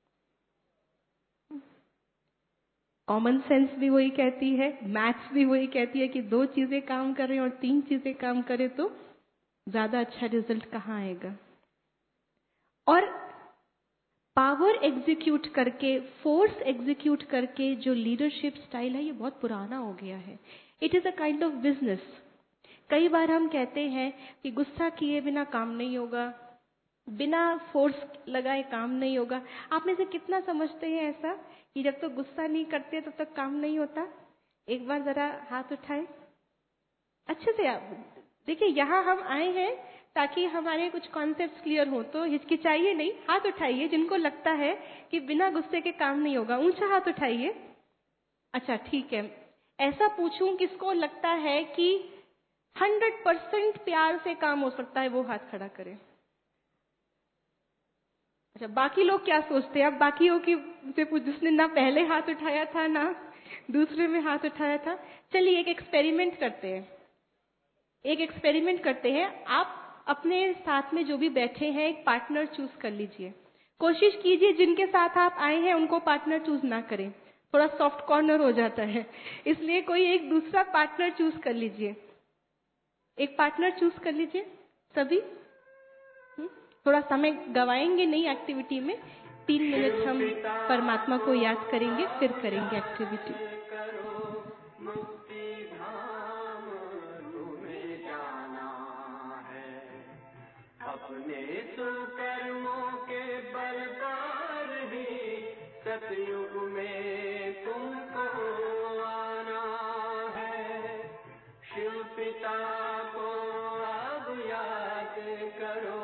कॉमन सेंस भी वही कहती है, मैथ्स भी वही कहती है कि दो चीजें काम करें और तीन चीजें काम करें तो ज्यादा अच्छा रिजल्ट कहाँ आएगा। और पावर एग्जीक्यूट करके, फोर्स एग्जीक्यूट करके जो लीडरशिप स्टाइल है, ये बहुत पुराना हो गया है। It is a kind of business. कई बार हम कहते हैं कि गुस्सा किए बिना काम नहीं होगा, बिना फोर्स लगाए काम नहीं होगा। आप में से कितना समझते हैं ऐसा कि जब तक तो गुस्सा नहीं करते तब तक काम नहीं होता? एक बार जरा हाथ उठाए अच्छे से। आप देखिए, यहाँ हम आए हैं ताकि हमारे कुछ कॉन्सेप्ट्स क्लियर हो, तो हिचकिचाइए नहीं, हाथ उठाइए जिनको लगता है कि बिना गुस्से के काम नहीं होगा। ऊंचा हाथ उठाइए। अच्छा, ठीक है। ऐसा पूछूं किसको लगता है कि हंड्रेड परसेंट प्यार से काम हो सकता है, वो हाथ खड़ा करे। अच्छा, बाकी लोग क्या सोचते हैं? अब बाकियों की से पूछ, जिसने ना पहले हाथ उठाया था ना दूसरे में हाथ उठाया था। चलिए एक एक्सपेरिमेंट करते हैं, एक एक्सपेरिमेंट करते हैं। आप अपने साथ में जो भी बैठे हैं, एक पार्टनर चूज कर लीजिए। कोशिश कीजिए जिनके साथ आप आए हैं उनको पार्टनर चूज ना करें, थोड़ा सॉफ्ट कॉर्नर हो जाता है, इसलिए कोई एक दूसरा पार्टनर चूज कर लीजिए। एक पार्टनर चूज कर लीजिए सभी। हुँ? थोड़ा समय गवाएंगे नहीं एक्टिविटी में, तीन मिनट हम परमात्मा को याद करेंगे, फिर करेंगे एक्टिविटी। अपने सुकर्मों के बल पर ही सतयुग में तुमको आना है। शिव पिता को अब याद करो।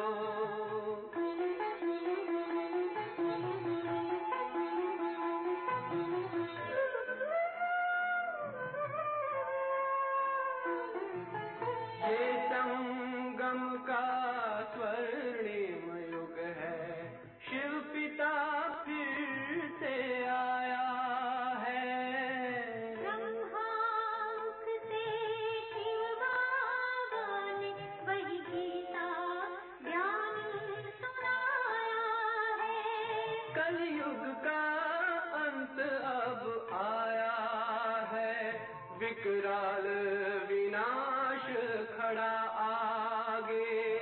ये संगम का स्वर्णिम युग है, शिव पिता फिर से आया है। ब्रह्मा मुख से शिव बाबा ने वही गीता ज्ञान सुनाया है। कलयुग का अंत अब आया है, विकराल विनाश खड़ा आगे।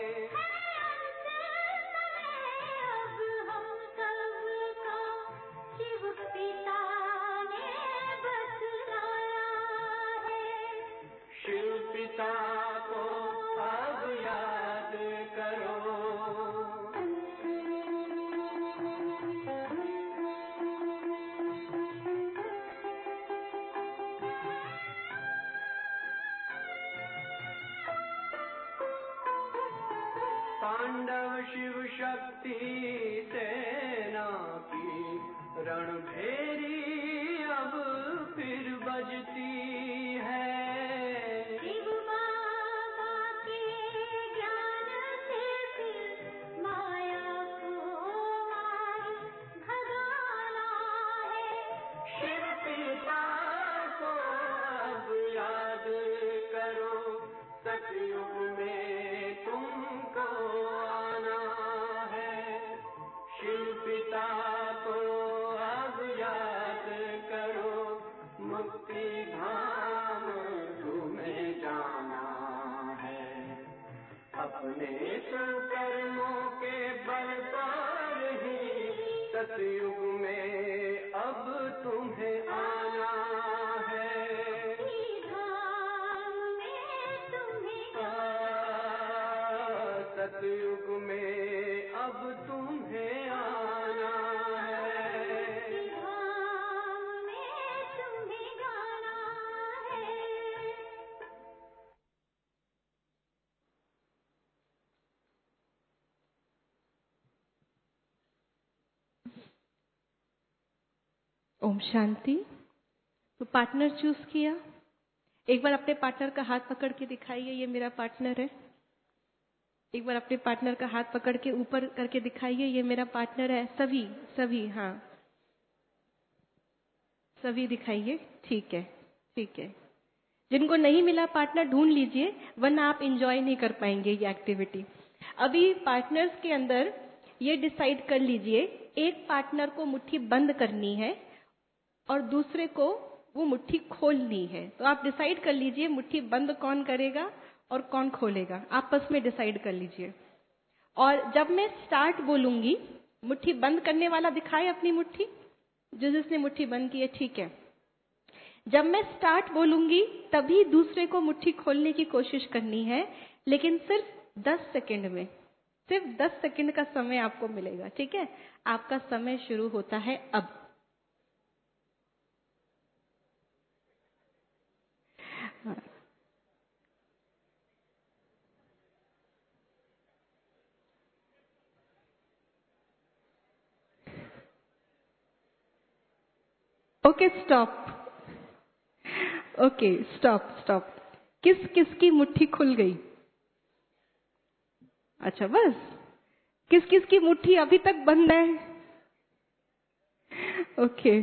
अब हम सबका शिव पिता ने बतलाया है। शिव पिता को अब याद करो। पांडव शिव शक्ति सेना की रणभेरी अब फिर बजती है। शिव बाबा के ज्ञान से फिर माया को मार भगाना है। शिव पिता को अब याद करो, सतयुग में तुमको आना है। शिव पिता को अब याद करो, मुक्ति धाम तुम्हें जाना है। अपने ओम शांति। तो पार्टनर चूज किया। एक बार अपने पार्टनर का हाथ पकड़ के दिखाइए, ये मेरा पार्टनर है। एक बार अपने पार्टनर का हाथ पकड़ के ऊपर करके दिखाइए, ये मेरा पार्टनर है। सभी सभी हाँ, सभी दिखाइए। ठीक है, ठीक है। जिनको नहीं मिला पार्टनर ढूंढ लीजिए, वरना आप इंजॉय नहीं कर पाएंगे ये एक्टिविटी। अभी पार्टनर्स के अंदर ये डिसाइड कर लीजिए, एक पार्टनर को मुट्ठी बंद करनी है और दूसरे को वो मुट्ठी खोलनी है। तो आप डिसाइड कर लीजिए मुट्ठी बंद कौन करेगा और कौन खोलेगा, आपस में डिसाइड कर लीजिए। और जब मैं स्टार्ट बोलूंगी, मुट्ठी बंद करने वाला दिखाए अपनी मुट्ठी, जो जिसने मुट्ठी बंद की है। ठीक है। जब मैं स्टार्ट बोलूंगी तभी दूसरे को मुट्ठी खोलने की कोशिश करनी है, लेकिन सिर्फ दस सेकंड में, सिर्फ दस सेकंड का समय आपको मिलेगा। ठीक है, आपका समय शुरू होता है अब। Okay stop. Okay stop stop. किस किस की मुट्ठी खुल गई? अच्छा बस। किस किस की मुट्ठी अभी तक बंद है? ओके।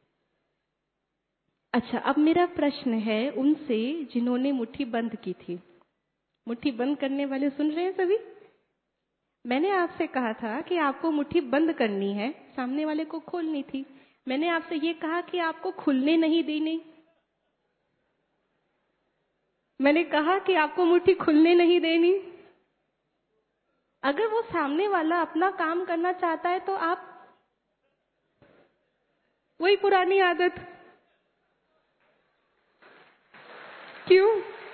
अच्छा, अब मेरा प्रश्न है उनसे जिन्होंने मुट्ठी बंद की थी। मुट्ठी बंद करने वाले सुन रहे हैं सभी? मैंने आपसे कहा था कि आपको मुट्ठी बंद करनी है, सामने वाले को खोलनी थी। मैंने आपसे ये कहा कि आपको खुलने नहीं देनी। मैंने कहा कि आपको मुट्ठी खुलने नहीं देनी। अगर वो सामने वाला अपना काम करना चाहता है तो आप, वही पुरानी आदत। क्यों?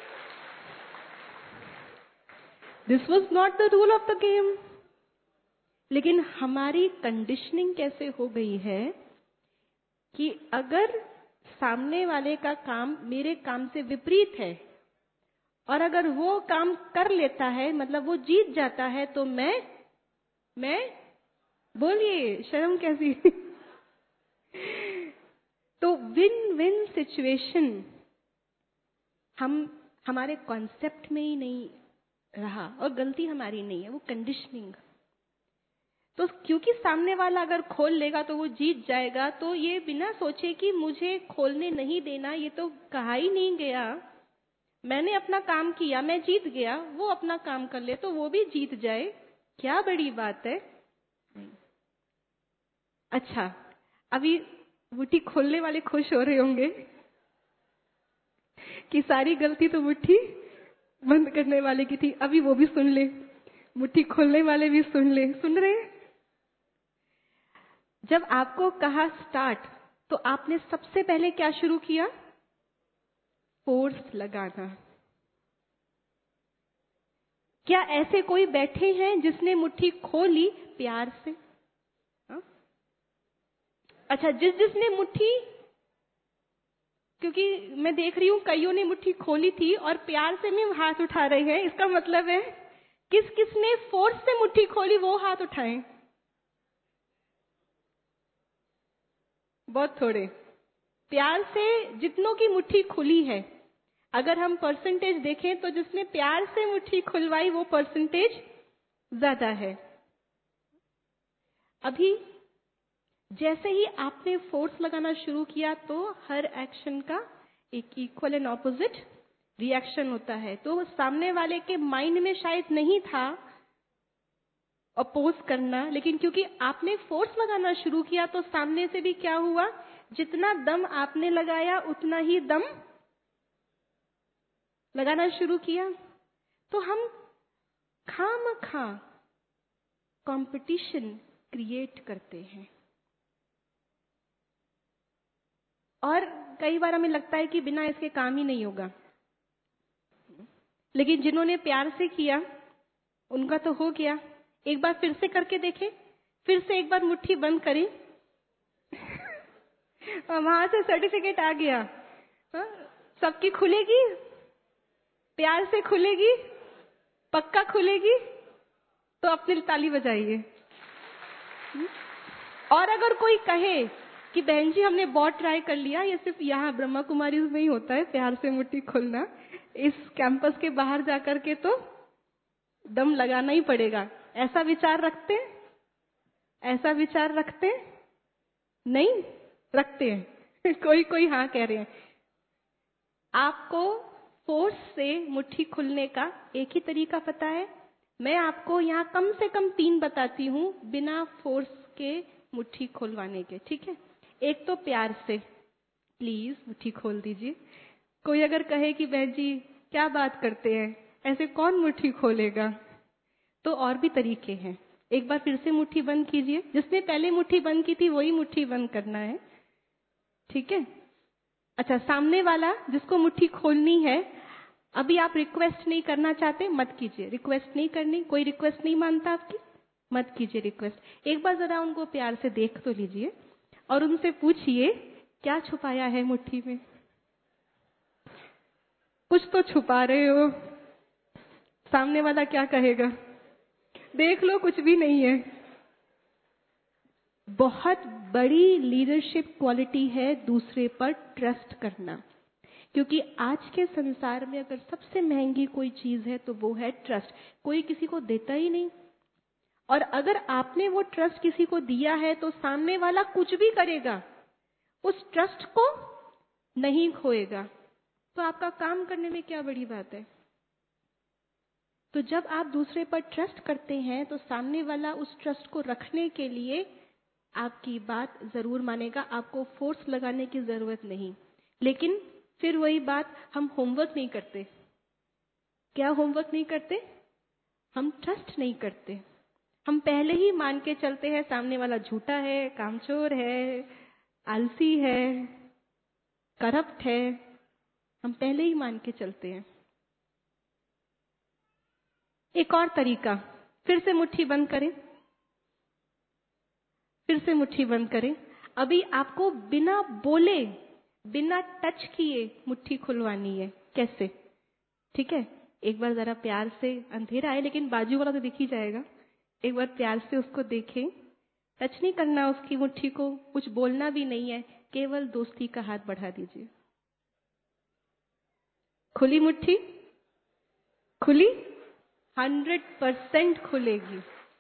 This was not the rule of the game. लेकिन हमारी कंडीशनिंग कैसे हो गई है कि अगर सामने वाले का काम मेरे काम से विपरीत है और अगर वो काम कर लेता है, मतलब वो जीत जाता है, तो मैं मैं बोलिए शर्म कैसी? तो विन विन सिचुएशन हम हमारे कॉन्सेप्ट में ही नहीं रहा, और गलती हमारी नहीं है, वो कंडीशनिंग। तो क्योंकि सामने वाला अगर खोल लेगा तो वो जीत जाएगा, तो ये बिना सोचे कि मुझे खोलने नहीं देना, ये तो कहा ही नहीं गया। मैंने अपना काम किया, मैं जीत गया, वो अपना काम कर ले तो वो भी जीत जाए, क्या बड़ी बात है। अच्छा, अभी मुट्ठी खोलने वाले खुश हो रहे होंगे कि सारी गलती तो मुट्ठी बंद करने वाले की थी। अभी वो भी सुन ले, मुट्ठी खोलने वाले भी सुन ले। सुन रहे? जब आपको कहा स्टार्ट, तो आपने सबसे पहले क्या शुरू किया? फोर्स लगाना। क्या ऐसे कोई बैठे हैं जिसने मुट्ठी खोली प्यार से? हा? अच्छा, जिस जिसने मुट्ठी, क्योंकि मैं देख रही हूं कईयों ने मुट्ठी खोली थी और प्यार से भी हाथ उठा रहे हैं, इसका मतलब है किस किसने फोर्स से मुट्ठी खोली वो हाथ उठाएं। बहुत थोड़े। प्यार से जितनों की मुट्ठी खुली है, अगर हम परसेंटेज देखें तो जिसने प्यार से मुट्ठी खुलवाई वो परसेंटेज ज्यादा है। अभी जैसे ही आपने फोर्स लगाना शुरू किया तो हर एक्शन का एक इक्वल एंड ऑपोजिट रिएक्शन होता है। तो सामने वाले के माइंड में शायद नहीं था अपोज करना, लेकिन क्योंकि आपने फोर्स लगाना शुरू किया तो सामने से भी क्या हुआ, जितना दम आपने लगाया उतना ही दम लगाना शुरू किया। तो हम खामखा कंपटीशन क्रिएट करते हैं और कई बार हमें लगता है कि बिना इसके काम ही नहीं होगा, लेकिन जिन्होंने प्यार से किया उनका तो हो गया। एक बार फिर से करके देखें, फिर से एक बार मुट्ठी बंद करें और वहां से सर्टिफिकेट आ गया। हाँ? सबकी खुलेगी, प्यार से खुलेगी, पक्का खुलेगी, तो अपनी ताली बजाइए। और अगर कोई कहे कि बहन जी हमने बहुत ट्राई कर लिया, ये सिर्फ यहाँ ब्रह्मा कुमारी में ही होता है प्यार से मुट्ठी खोलना, इस कैंपस के बाहर जाकर के तो दम लगाना ही पड़ेगा। ऐसा विचार रखते हैं? ऐसा विचार रखते हैं? नहीं रखते हैं। कोई कोई हाँ कह रहे हैं। आपको फोर्स से मुट्ठी खुलने का एक ही तरीका पता है? मैं आपको यहाँ कम से कम तीन बताती हूँ बिना फोर्स के मुट्ठी खुलवाने के, ठीक है? एक तो प्यार से, प्लीज मुट्ठी खोल दीजिए। कोई अगर कहे कि बहन जी क्या बात करते हैं, ऐसे कौन मुट्ठी खोलेगा, तो और भी तरीके हैं। एक बार फिर से मुट्ठी बंद कीजिए। जिसने पहले मुट्ठी बंद की थी वही मुट्ठी बंद करना है, ठीक है? अच्छा, सामने वाला जिसको मुट्ठी खोलनी है, अभी आप रिक्वेस्ट नहीं करना चाहते, मत कीजिए। रिक्वेस्ट नहीं करनी, कोई रिक्वेस्ट नहीं मानता आपकी, मत कीजिए रिक्वेस्ट। एक बार जरा उनको प्यार से देख तो लीजिए और उनसे पूछिए क्या छुपाया है मुट्ठी में। कुछ तो छुपा रहे हो। सामने वाला क्या कहेगा? देख लो कुछ भी नहीं है। बहुत बड़ी लीडरशिप क्वालिटी है दूसरे पर ट्रस्ट करना, क्योंकि आज के संसार में अगर सबसे महंगी कोई चीज है तो वो है ट्रस्ट। कोई किसी को देता ही नहीं, और अगर आपने वो ट्रस्ट किसी को दिया है तो सामने वाला कुछ भी करेगा, उस ट्रस्ट को नहीं खोएगा। तो आपका काम करने में क्या बड़ी बात है? तो जब आप दूसरे पर ट्रस्ट करते हैं तो सामने वाला उस ट्रस्ट को रखने के लिए आपकी बात जरूर मानेगा, आपको फोर्स लगाने की जरूरत नहीं। लेकिन फिर वही बात, हम होमवर्क नहीं करते। क्या होमवर्क नहीं करते? हम ट्रस्ट नहीं करते। हम पहले ही मान के चलते हैं सामने वाला झूठा है, कामचोर है, आलसी है, करप्ट है। हम पहले ही मान के चलते हैं। एक और तरीका, फिर से मुट्ठी बंद करें, फिर से मुट्ठी बंद करें। अभी आपको बिना बोले, बिना टच किए मुट्ठी खुलवानी है। कैसे? ठीक है, एक बार जरा प्यार से, अंधेरा है लेकिन बाजू वाला तो दिख ही जाएगा, एक बार प्यार से उसको देखें। टच नहीं करना उसकी मुट्ठी को, कुछ बोलना भी नहीं है, केवल दोस्ती का हाथ बढ़ा दीजिए। खुली मुट्ठी? खुली? हंड्रेड परसेंट खुलेगी।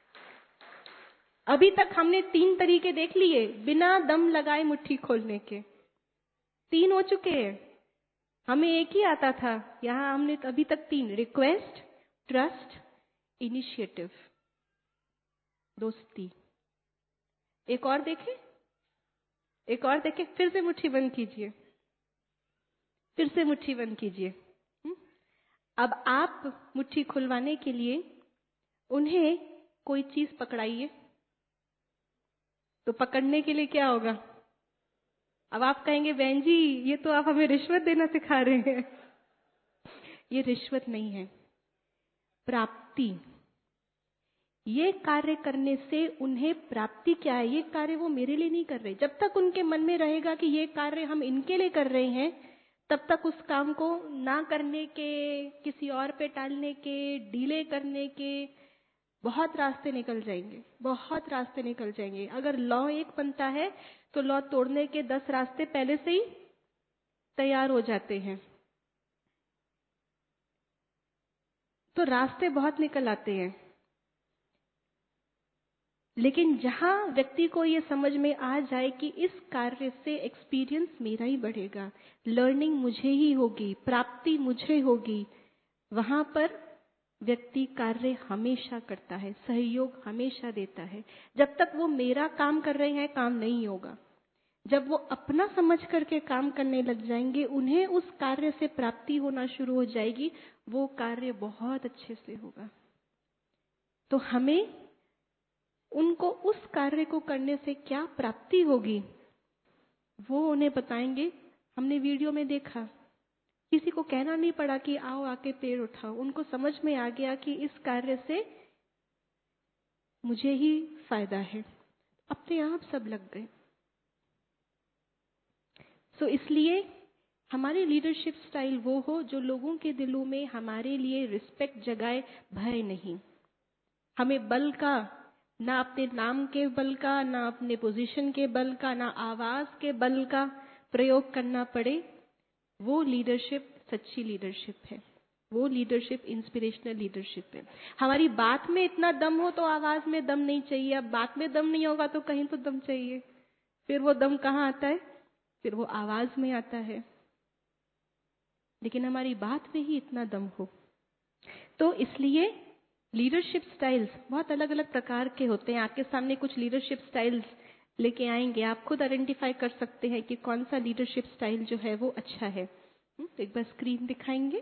अभी तक हमने तीन तरीके देख लिए बिना दम लगाए मुट्ठी खोलने के। तीन हो चुके हैं। हमें एक ही आता था, यहां हमने अभी तक तीन, रिक्वेस्ट, ट्रस्ट, इनिशिएटिव, दोस्ती। एक और देखें, एक और देखें। फिर से मुट्ठी बंद कीजिए, फिर से मुट्ठी बंद कीजिए। अब आप मुट्ठी खुलवाने के लिए उन्हें कोई चीज पकड़ाइए। तो पकड़ने के लिए क्या होगा? अब आप कहेंगे बहन जी ये तो आप हमें रिश्वत देना सिखा रहे हैं। ये रिश्वत नहीं है, प्राप्ति। ये कार्य करने से उन्हें प्राप्ति क्या है? ये कार्य वो मेरे लिए नहीं कर रहे। जब तक उनके मन में रहेगा कि ये कार्य हम इनके लिए कर रहे हैं, तब तक उस काम को ना करने के, किसी और पे टालने के, डिले करने के बहुत रास्ते निकल जाएंगे, बहुत रास्ते निकल जाएंगे। अगर लॉ एक बनता है तो लॉ तोड़ने के दस रास्ते पहले से ही तैयार हो जाते हैं। तो रास्ते बहुत निकल आते हैं। लेकिन जहां व्यक्ति को ये समझ में आ जाए कि इस कार्य से एक्सपीरियंस मेरा ही बढ़ेगा, लर्निंग मुझे ही होगी, प्राप्ति मुझे होगी, वहां पर व्यक्ति कार्य हमेशा करता है, सहयोग हमेशा देता है। जब तक वो मेरा काम कर रहे हैं, काम नहीं होगा। जब वो अपना समझ करके काम करने लग जाएंगे, उन्हें उस कार्य से प्राप्ति होना शुरू हो जाएगी, वो कार्य बहुत अच्छे से होगा। तो हमें उनको उस कार्य को करने से क्या प्राप्ति होगी वो उन्हें बताएंगे। हमने वीडियो में देखा, किसी को कहना नहीं पड़ा कि आओ आके पेड़ उठाओ, उनको समझ में आ गया कि इस कार्य से मुझे ही फायदा है, अपने आप सब लग गए। सो इसलिए हमारी लीडरशिप स्टाइल वो हो जो लोगों के दिलों में हमारे लिए रिस्पेक्ट जगाए, भय नहीं। हमें बल का, ना अपने नाम के बल का, ना अपने पोजीशन के बल का, ना आवाज के बल का प्रयोग करना पड़े, वो लीडरशिप सच्ची लीडरशिप है। वो लीडरशिप इंस्पिरेशनल लीडरशिप है। हमारी बात में इतना दम हो तो आवाज में दम नहीं चाहिए। अब बात में दम नहीं होगा तो कहीं तो दम चाहिए। फिर वो दम कहाँ आता है? फिर वो आवाज में आता है। लेकिन हमारी बात में ही इतना दम हो। तो इसलिए लीडरशिप स्टाइल्स बहुत अलग अलग प्रकार के होते हैं। आपके सामने कुछ लीडरशिप स्टाइल्स लेके आएंगे, आप खुद आइडेंटिफाई कर सकते हैं कि कौन सा लीडरशिप स्टाइल जो है वो अच्छा है। तो एक बार स्क्रीन दिखाएंगे।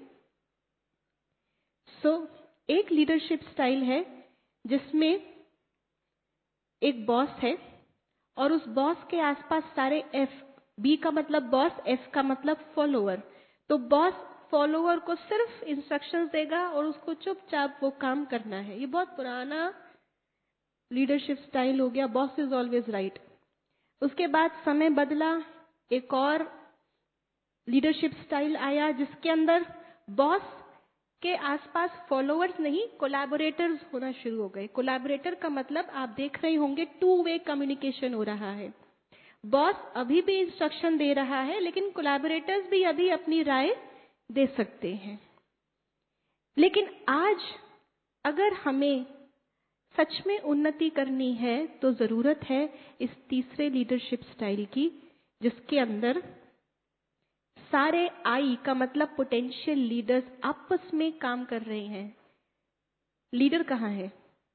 सो so, एक लीडरशिप स्टाइल है जिसमें एक बॉस है और उस बॉस के आसपास सारे एफ, बी का मतलब बॉस, एफ का मतलब फॉलोअर। तो बॉस फॉलोअर को सिर्फ इंस्ट्रक्शंस देगा और उसको चुपचाप वो काम करना है। ये बहुत पुराना लीडरशिप स्टाइल हो गया, बॉस इज ऑलवेज राइट। उसके बाद समय बदला, एक और लीडरशिप स्टाइल आया जिसके अंदर बॉस के आसपास फॉलोअर्स नहीं, कोलैबोरेटर्स होना शुरू हो गए। कोलैबोरेटर का मतलब आप देख रहे होंगे टू वे कम्युनिकेशन हो रहा है। बॉस अभी भी इंस्ट्रक्शन दे रहा है लेकिन कोलैबोरेटर्स भी अभी अपनी राय दे सकते हैं। लेकिन आज अगर हमें सच में उन्नति करनी है तो जरूरत है इस तीसरे लीडरशिप स्टाइल की, जिसके अंदर सारे आई का मतलब पोटेंशियल लीडर्स आपस में काम कर रहे हैं। लीडर कहाँ है?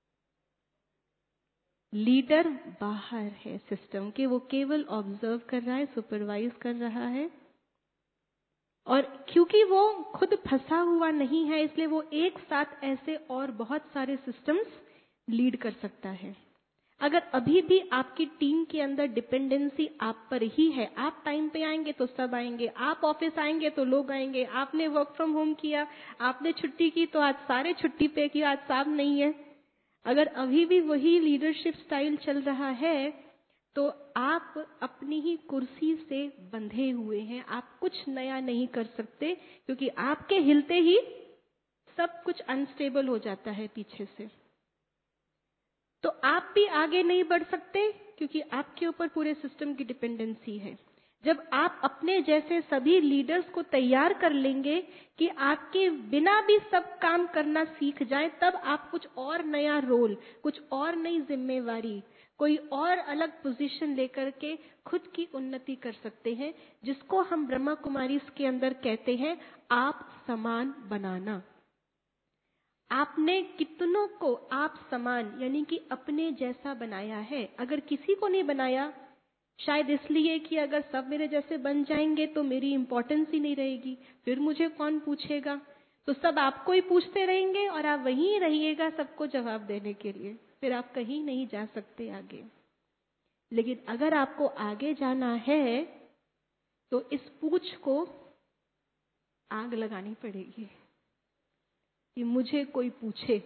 लीडर बाहर है सिस्टम के, वो केवल ऑब्जर्व कर रहा है, सुपरवाइज कर रहा है। और क्योंकि वो खुद फंसा हुआ नहीं है इसलिए वो एक साथ ऐसे और बहुत सारे सिस्टम्स लीड कर सकता है। अगर अभी भी आपकी टीम के अंदर डिपेंडेंसी आप पर ही है, आप टाइम पे आएंगे तो सब आएंगे, आप ऑफिस आएंगे तो लोग आएंगे, आपने वर्क फ्रॉम होम किया, आपने छुट्टी की तो आज सारे छुट्टी पे की, आज साहब नहीं है। अगर अभी भी वही लीडरशिप स्टाइल चल रहा है तो आप अपनी ही कुर्सी से बंधे हुए हैं, आप कुछ नया नहीं कर सकते, क्योंकि आपके हिलते ही सब कुछ अनस्टेबल हो जाता है पीछे से। तो आप भी आगे नहीं बढ़ सकते क्योंकि आपके ऊपर पूरे सिस्टम की डिपेंडेंसी है। जब आप अपने जैसे सभी लीडर्स को तैयार कर लेंगे कि आपके बिना भी सब काम करना सीख जाएं, तब आप कुछ और नया रोल, कुछ और नई जिम्मेवारी, कोई और अलग पोजीशन लेकर के खुद की उन्नति कर सकते हैं, जिसको हम ब्रह्मा कुमारी के अंदर कहते हैं आप समान बनाना। आपने कितनों को आप समान यानी कि अपने जैसा बनाया है। अगर किसी को नहीं बनाया, शायद इसलिए कि अगर सब मेरे जैसे बन जाएंगे तो मेरी इंपॉर्टेंस ही नहीं रहेगी, फिर मुझे कौन पूछेगा। तो सब आपको ही पूछते रहेंगे और आप वहीं रहिएगा सबको जवाब देने के लिए, फिर आप कहीं नहीं जा सकते आगे। लेकिन अगर आपको आगे जाना है तो इस पूछ को आग लगानी पड़ेगी कि मुझे कोई पूछे,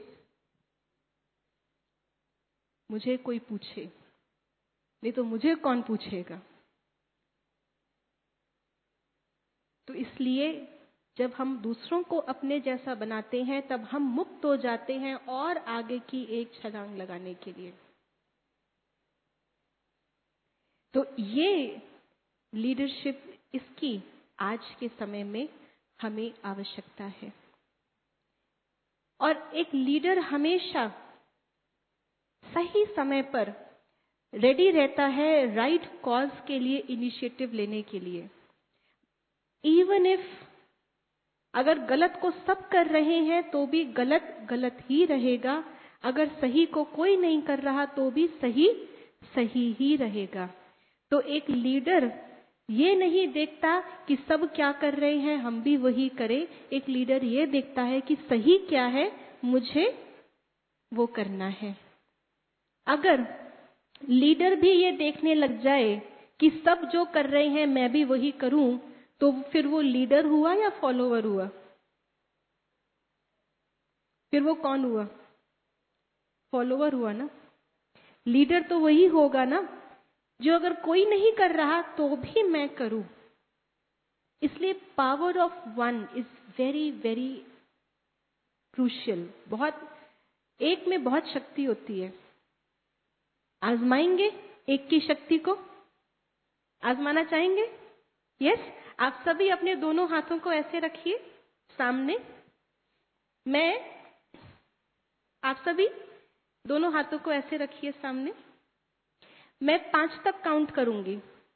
मुझे कोई पूछे, नहीं तो मुझे कौन पूछेगा। तो इसलिए जब हम दूसरों को अपने जैसा बनाते हैं तब हम मुक्त हो जाते हैं और आगे की एक छलांग लगाने के लिए। तो ये लीडरशिप, इसकी आज के समय में हमें आवश्यकता है। और एक लीडर हमेशा सही समय पर रेडी रहता है राइट कॉज के लिए, इनिशिएटिव लेने के लिए। इवन इफ अगर गलत को सब कर रहे हैं तो भी गलत गलत ही रहेगा, अगर सही को कोई नहीं कर रहा तो भी सही सही ही रहेगा। तो एक लीडर ये नहीं देखता कि सब क्या कर रहे हैं हम भी वही करें, एक लीडर ये देखता है कि सही क्या है, मुझे वो करना है। अगर लीडर भी ये देखने लग जाए कि सब जो कर रहे हैं मैं भी वही करूं, तो फिर वो लीडर हुआ या फॉलोवर हुआ? फिर वो कौन हुआ? फॉलोवर हुआ ना। लीडर तो वही होगा ना जो अगर कोई नहीं कर रहा तो भी मैं करूं। इसलिए power of one is very very crucial. बहुत, एक में बहुत शक्ति होती है। आजमाएंगे एक की शक्ति को? आजमाना चाहेंगे? यस। आप सभी अपने दोनों हाथों को ऐसे रखिए सामने। मैं आप सभी दोनों हाथों को ऐसे रखिए सामने। मैं पांच तक काउंट करूंगी,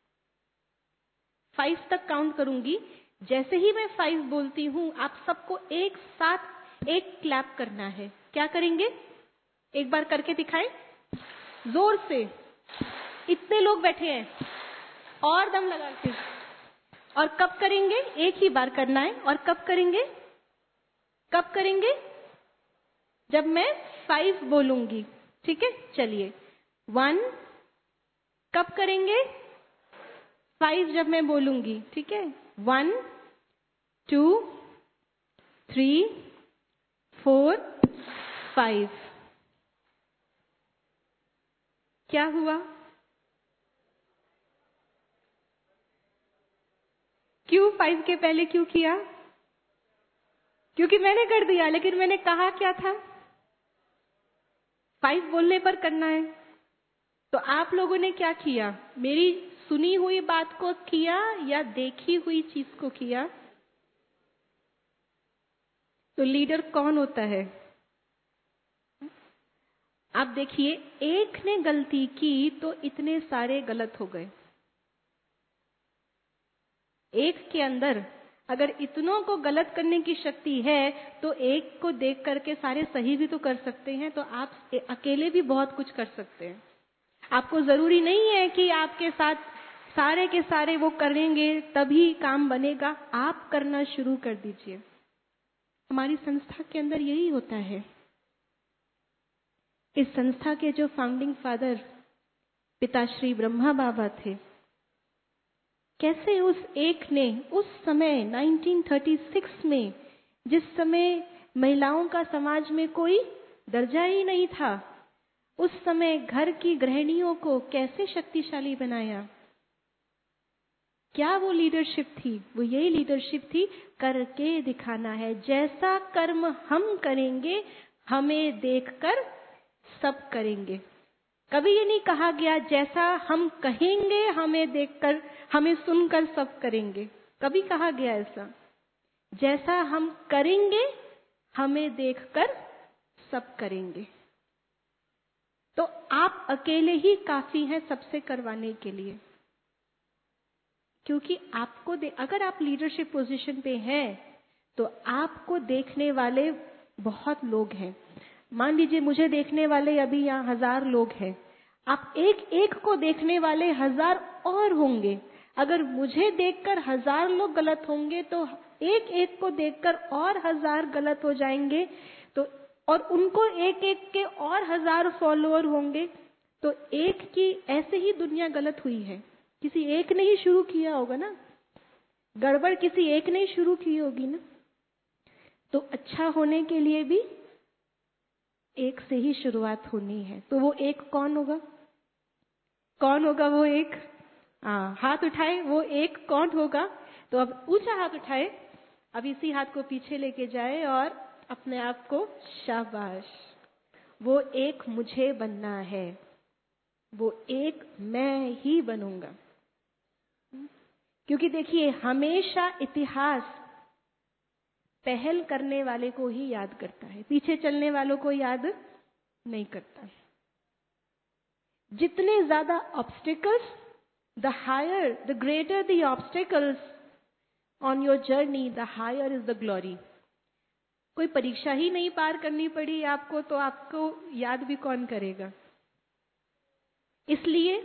फाइव तक काउंट करूंगी। जैसे ही मैं फाइव बोलती हूं, आप सबको एक साथ एक क्लैप करना है। क्या करेंगे? एक बार करके दिखाएं जोर से। इतने लोग बैठे हैं, और दम लगा के। और कब करेंगे? एक ही बार करना है। और कब करेंगे? कब करेंगे? जब मैं फाइव बोलूंगी। ठीक है, चलिए। वन। कब करेंगे? फाइव जब मैं बोलूंगी। ठीक है, one, two, three, four, five. क्या हुआ? क्यों फाइव के पहले क्यों किया? क्योंकि मैंने कर दिया, लेकिन मैंने कहा क्या था? फाइव बोलने पर करना है। तो आप लोगों ने क्या किया? मेरी सुनी हुई बात को किया या देखी हुई चीज को किया? तो लीडर कौन होता है? आप देखिए, एक ने गलती की तो इतने सारे गलत हो गए। एक के अंदर अगर इतनों को गलत करने की शक्ति है, तो एक को देख करके सारे सही भी तो कर सकते हैं। तो आप अकेले भी बहुत कुछ कर सकते हैं। आपको जरूरी नहीं है कि आपके साथ सारे के सारे वो करेंगे तभी काम बनेगा। आप करना शुरू कर दीजिए। हमारी संस्था के अंदर यही होता है। इस संस्था के जो फाउंडिंग फादर पिताश्री ब्रह्मा बाबा थे, कैसे उस एक ने उस समय नाइनटीन थर्टी सिक्स में, जिस समय महिलाओं का समाज में कोई दर्जा ही नहीं था, उस समय घर की गृहिणियों को कैसे शक्तिशाली बनाया। क्या वो लीडरशिप थी? वो यही लीडरशिप थी, करके दिखाना है। जैसा कर्म हम करेंगे, हमें देखकर सब करेंगे। कभी ये नहीं कहा गया जैसा हम कहेंगे, हमें देखकर, हमें सुनकर सब करेंगे। कभी कहा गया ऐसा? जैसा हम करेंगे, हमें देखकर सब करेंगे। तो आप अकेले ही काफी हैं सबसे करवाने के लिए। क्योंकि आपको दे, अगर आप लीडरशिप पोजीशन पे हैं, तो आपको देखने वाले बहुत लोग हैं। मान लीजिए मुझे देखने वाले अभी यहाँ हजार लोग हैं। आप एक एक को देखने वाले हजार और होंगे। अगर मुझे देखकर हजार लोग गलत होंगे, तो एक एक को देखकर और हजार गलत हो जाएंगे। तो और उनको एक एक के और हजार फॉलोअर होंगे। तो एक की ऐसे ही दुनिया गलत हुई है। किसी एक ने ही शुरू किया होगा ना, गड़बड़ किसी एक ने ही शुरू की होगी ना। तो अच्छा होने के लिए भी एक से ही शुरुआत होनी है। तो वो एक कौन होगा? कौन होगा वो एक? हाँ, हाथ उठाए। वो एक कौन होगा? तो अब ऊंचा हाथ उठाए। अब इसी हाथ को पीछे लेके जाए और अपने आप को शाबाश। वो एक मुझे बनना है। वो एक मैं ही बनूंगा। क्योंकि देखिए, हमेशा इतिहास पहल करने वाले को ही याद करता है, पीछे चलने वालों को याद नहीं करता। जितने ज्यादा obstacles, the higher, the greater the obstacles on your journey, the higher is the glory. कोई परीक्षा ही नहीं पार करनी पड़ी आपको, तो आपको याद भी कौन करेगा? इसलिए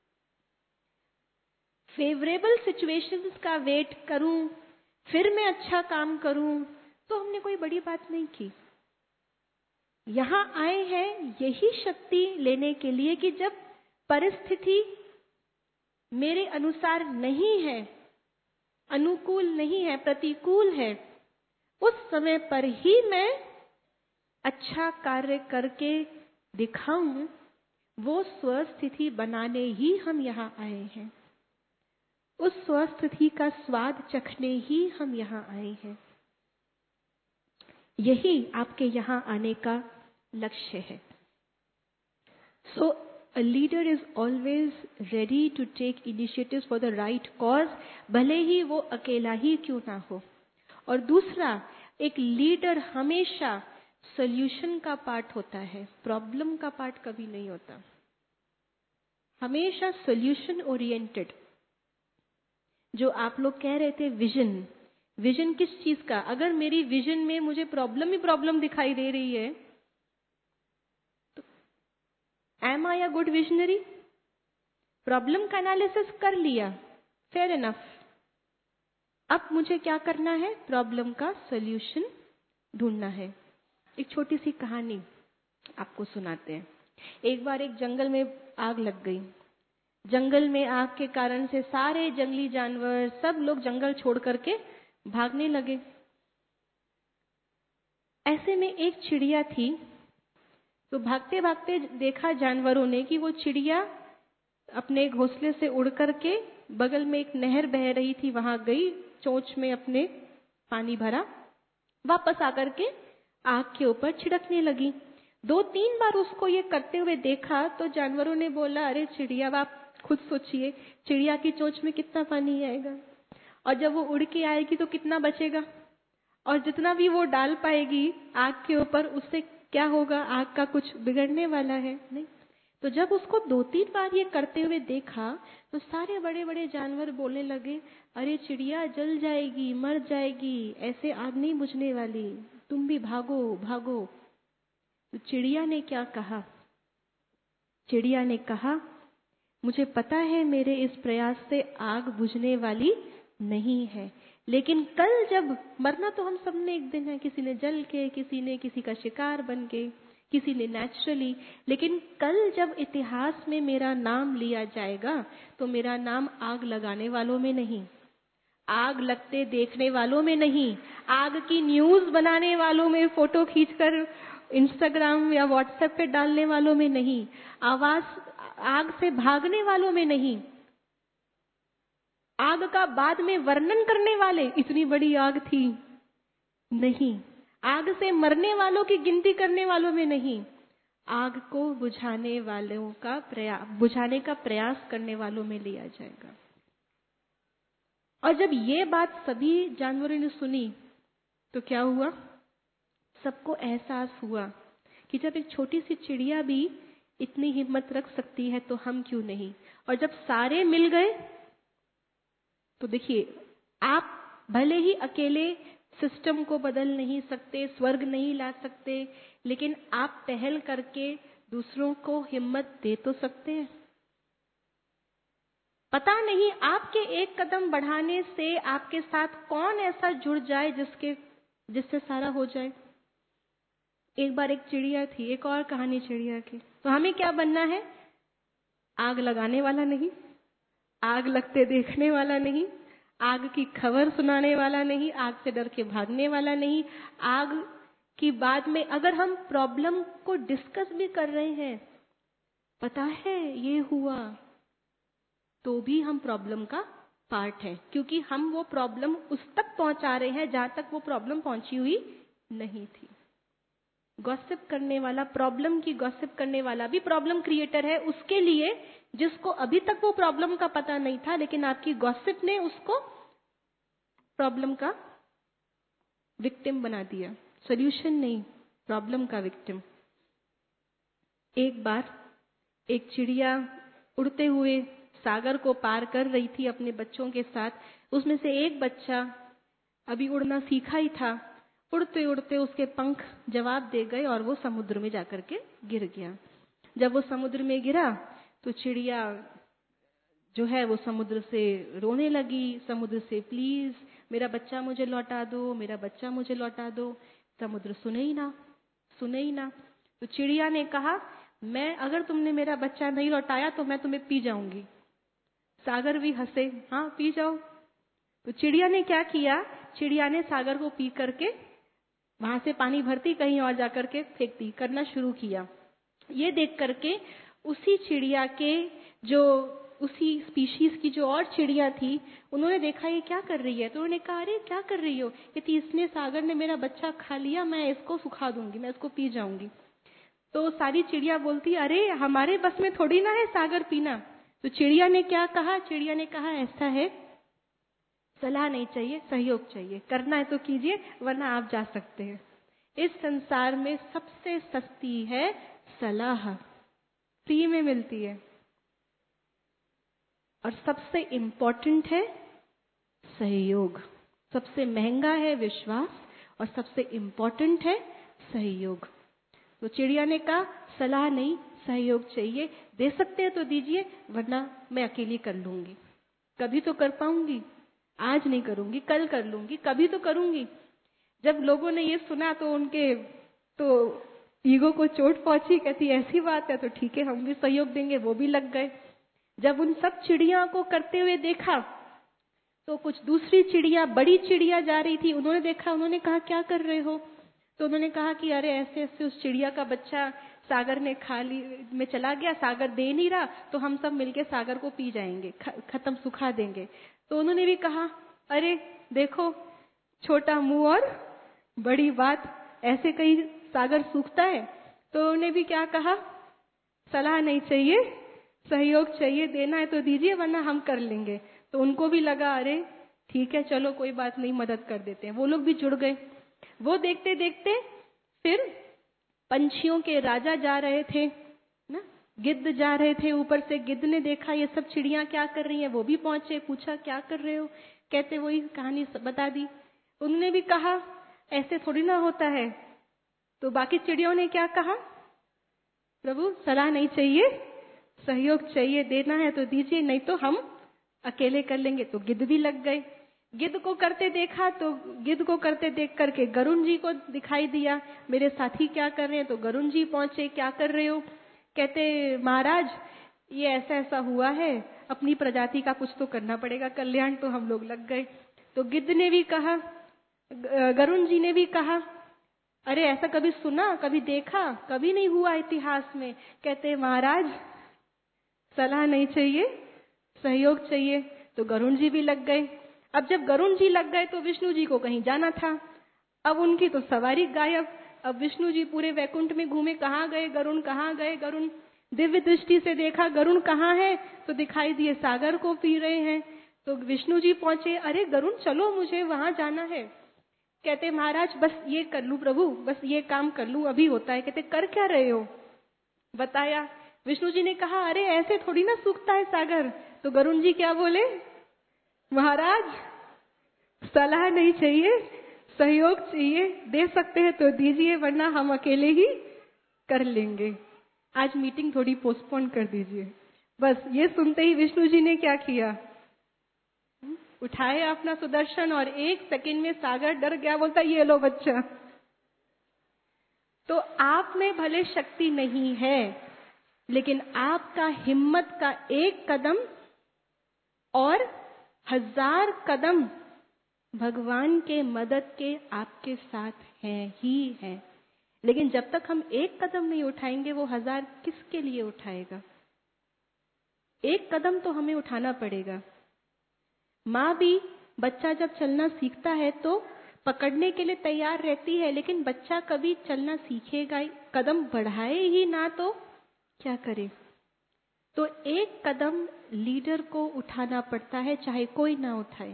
फेवरेबल सिचुएशंस का वेट करूं, फिर मैं अच्छा काम करूं, तो हमने कोई बड़ी बात नहीं की। यहां आए हैं यही शक्ति लेने के लिए कि जब परिस्थिति मेरे अनुसार नहीं है, अनुकूल नहीं है, प्रतिकूल है, उस समय पर ही मैं अच्छा कार्य करके दिखाऊं। वो स्वस्थिति बनाने ही हम यहाँ आए हैं। उस स्वस्थिति का स्वाद चखने ही हम यहाँ आए हैं। यही आपके यहाँ आने का लक्ष्य है। सो A leader is always ready to take initiatives for the right cause, भले ही वो अकेला ही क्यों ना हो। और दूसरा, एक लीडर हमेशा सॉल्यूशन का पार्ट होता है, प्रॉब्लम का पार्ट कभी नहीं होता, हमेशा सॉल्यूशन ओरिएंटेड। जो आप लोग कह रहे थे विजन, विजन किस चीज का? अगर मेरी विजन में मुझे प्रॉब्लम ही प्रॉब्लम दिखाई दे रही है, am I a good visionary? Problem का एनालिसिस कर लिया, फेयर इनफ। अब मुझे क्या करना है? प्रॉब्लम का सॉल्यूशन ढूंढना है। एक छोटी सी कहानी आपको सुनाते हैं। एक बार एक जंगल में आग लग गई। जंगल में आग के कारण से सारे जंगली जानवर, सब लोग जंगल छोड़ करके भागने लगे। ऐसे में एक चिड़िया थी, तो भागते भागते देखा जानवरों ने कि वो चिड़िया अपने घोंसले से उड़ करके बगल में एक नहर बह रही थी, वहां गई, चोंच में अपने पानी भरा, वापस आकर के आग के ऊपर छिड़कने लगी। दो तीन बार उसको ये करते हुए देखा तो जानवरों ने बोला, अरे चिड़िया, आप खुद सोचिए, चिड़िया की चोंच में कितना पानी आएगा, और जब वो उड़ के आएगी तो कितना बचेगा, और जितना भी वो डाल पाएगी आग के ऊपर, उससे क्या होगा? आग का कुछ बिगड़ने वाला है नहीं। तो जब उसको दो तीन बार ये करते हुए देखा तो सारे बड़े बड़े जानवर बोलने लगे, अरे चिड़िया जल जाएगी, मर जाएगी, ऐसे आग नहीं बुझने वाली, तुम भी भागो भागो। तो चिड़िया ने क्या कहा? चिड़िया ने कहा, मुझे पता है मेरे इस प्रयास से आग बुझने वाली नहीं है, लेकिन कल जब मरना तो हम सब ने एक दिन है, किसी ने जल के, किसी ने किसी का शिकार बन के, किसी ने नेचुरली, लेकिन कल जब इतिहास में मेरा नाम लिया जाएगा तो मेरा नाम आग लगाने वालों में नहीं, आग लगते देखने वालों में नहीं, आग की न्यूज बनाने वालों में, फोटो खींचकर इंस्टाग्राम या व्हाट्सएप पे डालने वालों में नहीं, आवाज आग से भागने वालों में नहीं, आग का बाद में वर्णन करने वाले, इतनी बड़ी आग थी, नहीं, आग से मरने वालों की गिनती करने वालों में नहीं, आग को बुझाने वालों का प्रयास बुझाने का प्रयास करने वालों में लिया जाएगा। और जब ये बात सभी जानवरों ने सुनी तो क्या हुआ? सबको एहसास हुआ कि जब एक छोटी सी चिड़िया भी इतनी हिम्मत रख सकती है तो हम क्यों नहीं। और जब सारे मिल गए तो देखिए, आप भले ही अकेले सिस्टम को बदल नहीं सकते, स्वर्ग नहीं ला सकते, लेकिन आप पहल करके दूसरों को हिम्मत दे तो सकते हैं। पता नहीं आपके एक कदम बढ़ाने से आपके साथ कौन ऐसा जुड़ जाए जिसके जिससे सारा हो जाए। एक बार एक चिड़िया थी, एक और कहानी चिड़िया की। तो हमें क्या बनना है? आग लगाने वाला नहीं, आग लगते देखने वाला नहीं, आग की खबर सुनाने वाला नहीं, आग से डर के भागने वाला नहीं। आग की बाद में अगर हम प्रॉब्लम को डिस्कस भी कर रहे हैं, पता है ये हुआ, तो भी हम प्रॉब्लम का पार्ट है, क्योंकि हम वो प्रॉब्लम उस तक पहुंचा रहे हैं जहां तक वो प्रॉब्लम पहुंची हुई नहीं थी। गॉसिप करने वाला, प्रॉब्लम की गॉसिप करने वाला भी प्रॉब्लम क्रिएटर है उसके लिए, जिसको अभी तक वो प्रॉब्लम का पता नहीं था, लेकिन आपकी गॉसिप ने उसको प्रॉब्लम का विक्टिम बना दिया। सॉल्यूशन नहीं, प्रॉब्लम का विक्टिम। एक बार एक चिड़िया उड़ते हुए सागर को पार कर रही थी अपने बच्चों के साथ। उसमें से एक बच्चा अभी उड़ना सीखा ही था, उड़ते उड़ते उसके पंख जवाब दे गए और वो समुद्र में जाकर के गिर गया। जब वो समुद्र में गिरा तो चिड़िया जो है वो समुद्र से रोने लगी, समुद्र से प्लीज मेरा बच्चा मुझे लौटा दो, मेरा बच्चा मुझे लौटा दो। समुद्र सुने ही ना, सुने ही ना। तो चिड़िया ने कहा, मैं अगर तुमने मेरा बच्चा नहीं लौटाया तो मैं तुम्हें पी जाऊंगी। सागर भी हंसे, हाँ पी जाओ। तो चिड़िया ने क्या किया? चिड़िया ने सागर को पी करके वहां से पानी भरती कहीं और जाकर के फेंकती करना शुरू किया। ये देख करके उसी चिड़िया के जो उसी स्पीशीज की जो और चिड़िया थी, उन्होंने देखा ये क्या कर रही है, तो उन्होंने कहा, अरे क्या कर रही हो? कहती, इसने सागर ने मेरा बच्चा खा लिया, मैं इसको सुखा दूंगी, मैं इसको पी जाऊंगी। तो सारी चिड़िया बोलती, अरे हमारे बस में थोड़ी ना है सागर पीना। तो चिड़िया ने क्या कहा? चिड़िया ने कहा, ऐसा है, सलाह नहीं चाहिए, सहयोग चाहिए। करना है तो कीजिए, वरना आप जा सकते हैं। इस संसार में सबसे सस्ती है सलाह, फ्री में मिलती है। और सबसे इम्पोर्टेंट है सहयोग। सबसे महंगा है विश्वास और सबसे इम्पोर्टेंट है सहयोग। तो चिड़िया ने कहा, सलाह नहीं, सहयोग चाहिए। दे सकते हैं तो दीजिए, वरना मैं अकेली कर लूंगी। कभी तो कर पाऊंगी, आज नहीं करूंगी, कल कर लूंगी, कभी तो करूंगी। जब लोगों ने ये सुना तो उनके तो ईगो को चोट पहुंची। कहती, ऐसी बात है तो ठीक है, हम भी सहयोग देंगे। वो भी लग गए। जब उन सब चिड़िया को करते हुए देखा तो कुछ दूसरी चिड़िया, बड़ी चिड़िया जा रही थी, उन्होंने देखा, उन्होंने कहा, क्या कर रहे हो? तो उन्होंने कहा कि अरे ऐसे ऐसे उस चिड़िया का बच्चा सागर ने खा ली में चला गया, सागर दे नहीं रहा, तो हम सब मिलके सागर को पी जाएंगे, खत्म, सुखा देंगे। तो उन्होंने भी कहा, अरे देखो, छोटा मुंह और बड़ी बात, ऐसे कहीं सागर सूखता है? तो उन्होंने भी क्या कहा, सलाह नहीं चाहिए, सहयोग चाहिए। देना है तो दीजिए, वरना हम कर लेंगे। तो उनको भी लगा, अरे ठीक है, चलो कोई बात नहीं, मदद कर देते हैं। वो लोग भी जुड़ गए। वो देखते देखते फिर पंछियों के राजा जा रहे थे ना, गिद्ध जा रहे थे। ऊपर से गिद्ध ने देखा ये सब चिड़ियां क्या कर रही हैं, वो भी पहुंचे, पूछा, क्या कर रहे हो? कहते, वही कहानी बता दी। उन्होंने भी कहा, ऐसे थोड़ी ना होता है। तो बाकी चिड़ियों ने क्या कहा, प्रभु सलाह नहीं चाहिए, सहयोग चाहिए। देना है तो दीजिए, नहीं तो हम अकेले कर लेंगे। तो गिद्ध भी लग गए। गिद्ध को करते देखा तो गिद्ध को करते देख करके गरुण जी को दिखाई दिया, मेरे साथी क्या कर रहे हैं। तो गरुण जी पहुंचे, क्या कर रहे हो? कहते, महाराज ये ऐसा ऐसा हुआ है, अपनी प्रजाति का कुछ तो करना पड़ेगा कल्याण। तो हम लोग लग गए। तो गिद्ध ने भी कहा, गरुण जी ने भी कहा, अरे ऐसा कभी सुना, कभी देखा, कभी नहीं हुआ इतिहास में। कहते, महाराज सलाह नहीं चाहिए, सहयोग चाहिए। तो गरुण जी भी लग गए। अब जब गरुण जी लग गए तो विष्णु जी को कहीं जाना था। अब उनकी तो सवारी गायब। अब विष्णु जी पूरे वैकुंठ में घूमे, कहाँ गए गरुण, कहाँ गए गरुण। दिव्य दृष्टि से देखा, गरुण कहाँ है? तो दिखाई दिए सागर को पी रहे हैं। तो विष्णु जी पहुंचे, अरे गरुण चलो, मुझे वहां जाना है। कहते, महाराज बस ये कर लूं प्रभु, बस ये काम कर लूं, अभी होता है। कहते, कर क्या रहे हो? बताया। विष्णु जी ने कहा, अरे ऐसे थोड़ी ना सूखता है सागर। तो गरुण जी क्या बोले, महाराज सलाह नहीं चाहिए, सहयोग चाहिए। दे सकते हैं तो दीजिए, वरना हम अकेले ही कर लेंगे। आज मीटिंग थोड़ी पोस्टपोन कर दीजिए। बस ये सुनते ही विष्णु जी ने क्या किया, उठाया अपना सुदर्शन और एक सेकंड में सागर डर गया, बोलता, ये लो बच्चा। तो आप में भले शक्ति नहीं है, लेकिन आपका हिम्मत का एक कदम और हजार कदम भगवान के मदद के आपके साथ हैं ही हैं। लेकिन जब तक हम एक कदम नहीं उठाएंगे, वो हजार किसके लिए उठाएगा? एक कदम तो हमें उठाना पड़ेगा। माँ भी बच्चा जब चलना सीखता है तो पकड़ने के लिए तैयार रहती है, लेकिन बच्चा कभी चलना सीखेगा, कदम बढ़ाए ही ना तो क्या करे? तो एक कदम लीडर को उठाना पड़ता है, चाहे कोई ना उठाए।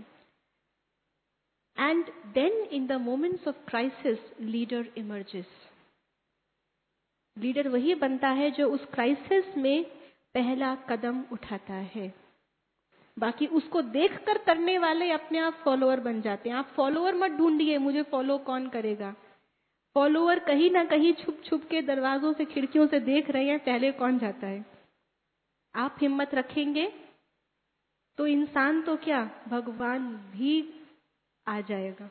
And then in the moments of crisis leader emerges. Leader वही बनता है जो उस क्राइसिस में पहला कदम उठाता है। बाकी उसको देखकर करने वाले अपने आप फॉलोअर बन जाते हैं। आप फॉलोअर मत ढूंढिए, मुझे फॉलो कौन करेगा। फॉलोअर कहीं ना कहीं छुप छुप के दरवाजों से, खिड़कियों से देख रहे हैं पहले कौन जाता है। आप हिम्मत रखेंगे तो इंसान तो क्या, भगवान भी आ जाएगा।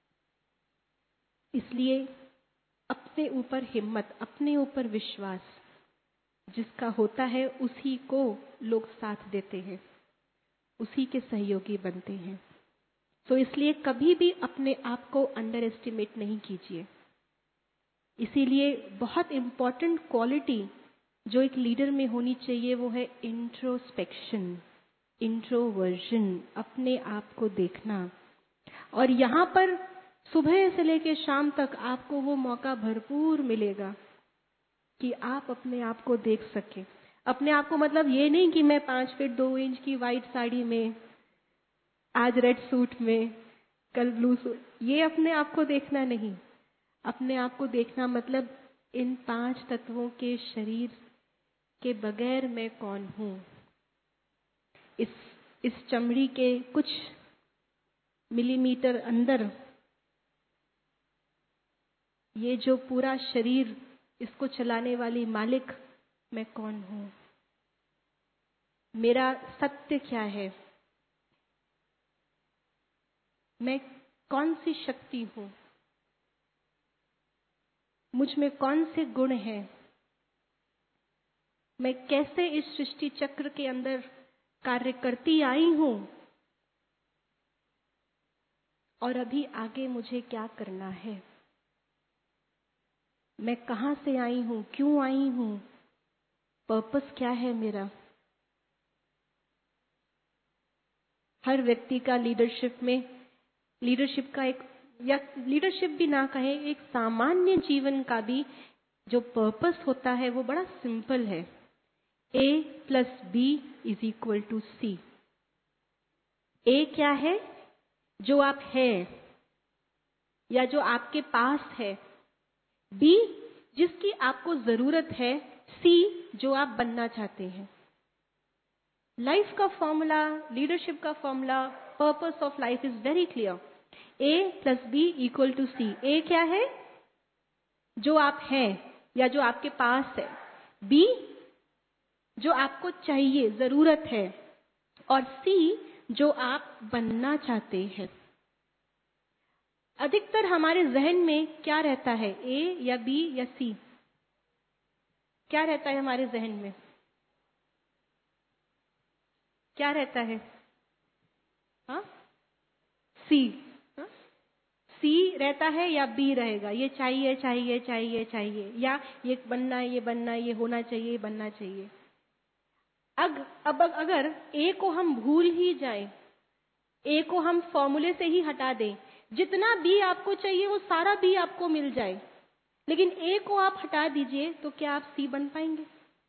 इसलिए अपने ऊपर हिम्मत, अपने ऊपर विश्वास जिसका होता है, उसी को लोग साथ देते हैं, उसी के सहयोगी बनते हैं। तो इसलिए कभी भी अपने आप को अंडर एस्टिमेट नहीं कीजिए। इसीलिए बहुत इंपॉर्टेंट क्वालिटी जो एक लीडर में होनी चाहिए वो है इंट्रोस्पेक्शन, इंट्रोवर्जन, अपने आप को देखना। और यहाँ पर सुबह से लेकर शाम तक आपको वो मौका भरपूर मिलेगा कि आप अपने आप को देख सकें। अपने आप को मतलब ये नहीं कि मैं पांच फीट दो इंच की वाइट साड़ी में, आज रेड सूट में, कल ब्लू सूट, ये अपने आप को देखना नहीं। अपने आप को देखना मतलब इन पांच तत्वों के शरीर के बगैर मैं कौन हूं। इस इस चमड़ी के कुछ मिलीमीटर अंदर ये जो पूरा शरीर, इसको चलाने वाली मालिक मैं कौन हूं, मेरा सत्य क्या है, मैं कौन सी शक्ति हूं, मुझ में कौन से गुण हैं, मैं कैसे इस सृष्टि चक्र के अंदर कार्य करती आई हूं और अभी आगे मुझे क्या करना है, मैं कहां से आई हूं, क्यों आई हूं, पर्पस क्या है मेरा। हर व्यक्ति का लीडरशिप में, लीडरशिप का एक, या लीडरशिप भी ना कहें, एक सामान्य जीवन का भी जो पर्पस होता है वो बड़ा सिंपल है। A plus B is equal to C. A क्या है? जो आप हैं या जो आपके पास है। बी जिसकी आपको जरूरत है। सी जो आप बनना चाहते हैं। लाइफ का फॉर्मूला, लीडरशिप का formula, purpose of life is very clear. A plus B equal to C. A क्या है? जो आप हैं या जो आपके पास है। बी जो आपको चाहिए, जरूरत है। और सी जो आप बनना चाहते हैं। अधिकतर हमारे जहन में क्या रहता है? ए या बी या सी? क्या रहता है हमारे जहन में? क्या रहता है? हाँ, सी। हाँ? सी रहता है या बी रहेगा? ये चाहिए चाहिए चाहिए चाहिए, या ये बनना है, ये बनना है, ये होना चाहिए, ये बनना चाहिए। अग, अब अगर ए को हम भूल ही जाएं, ए को हम फॉर्मूले से ही हटा दें, जितना बी आपको चाहिए वो सारा बी आपको मिल जाए, लेकिन ए को आप हटा दीजिए, तो क्या आप सी बन पाएंगे?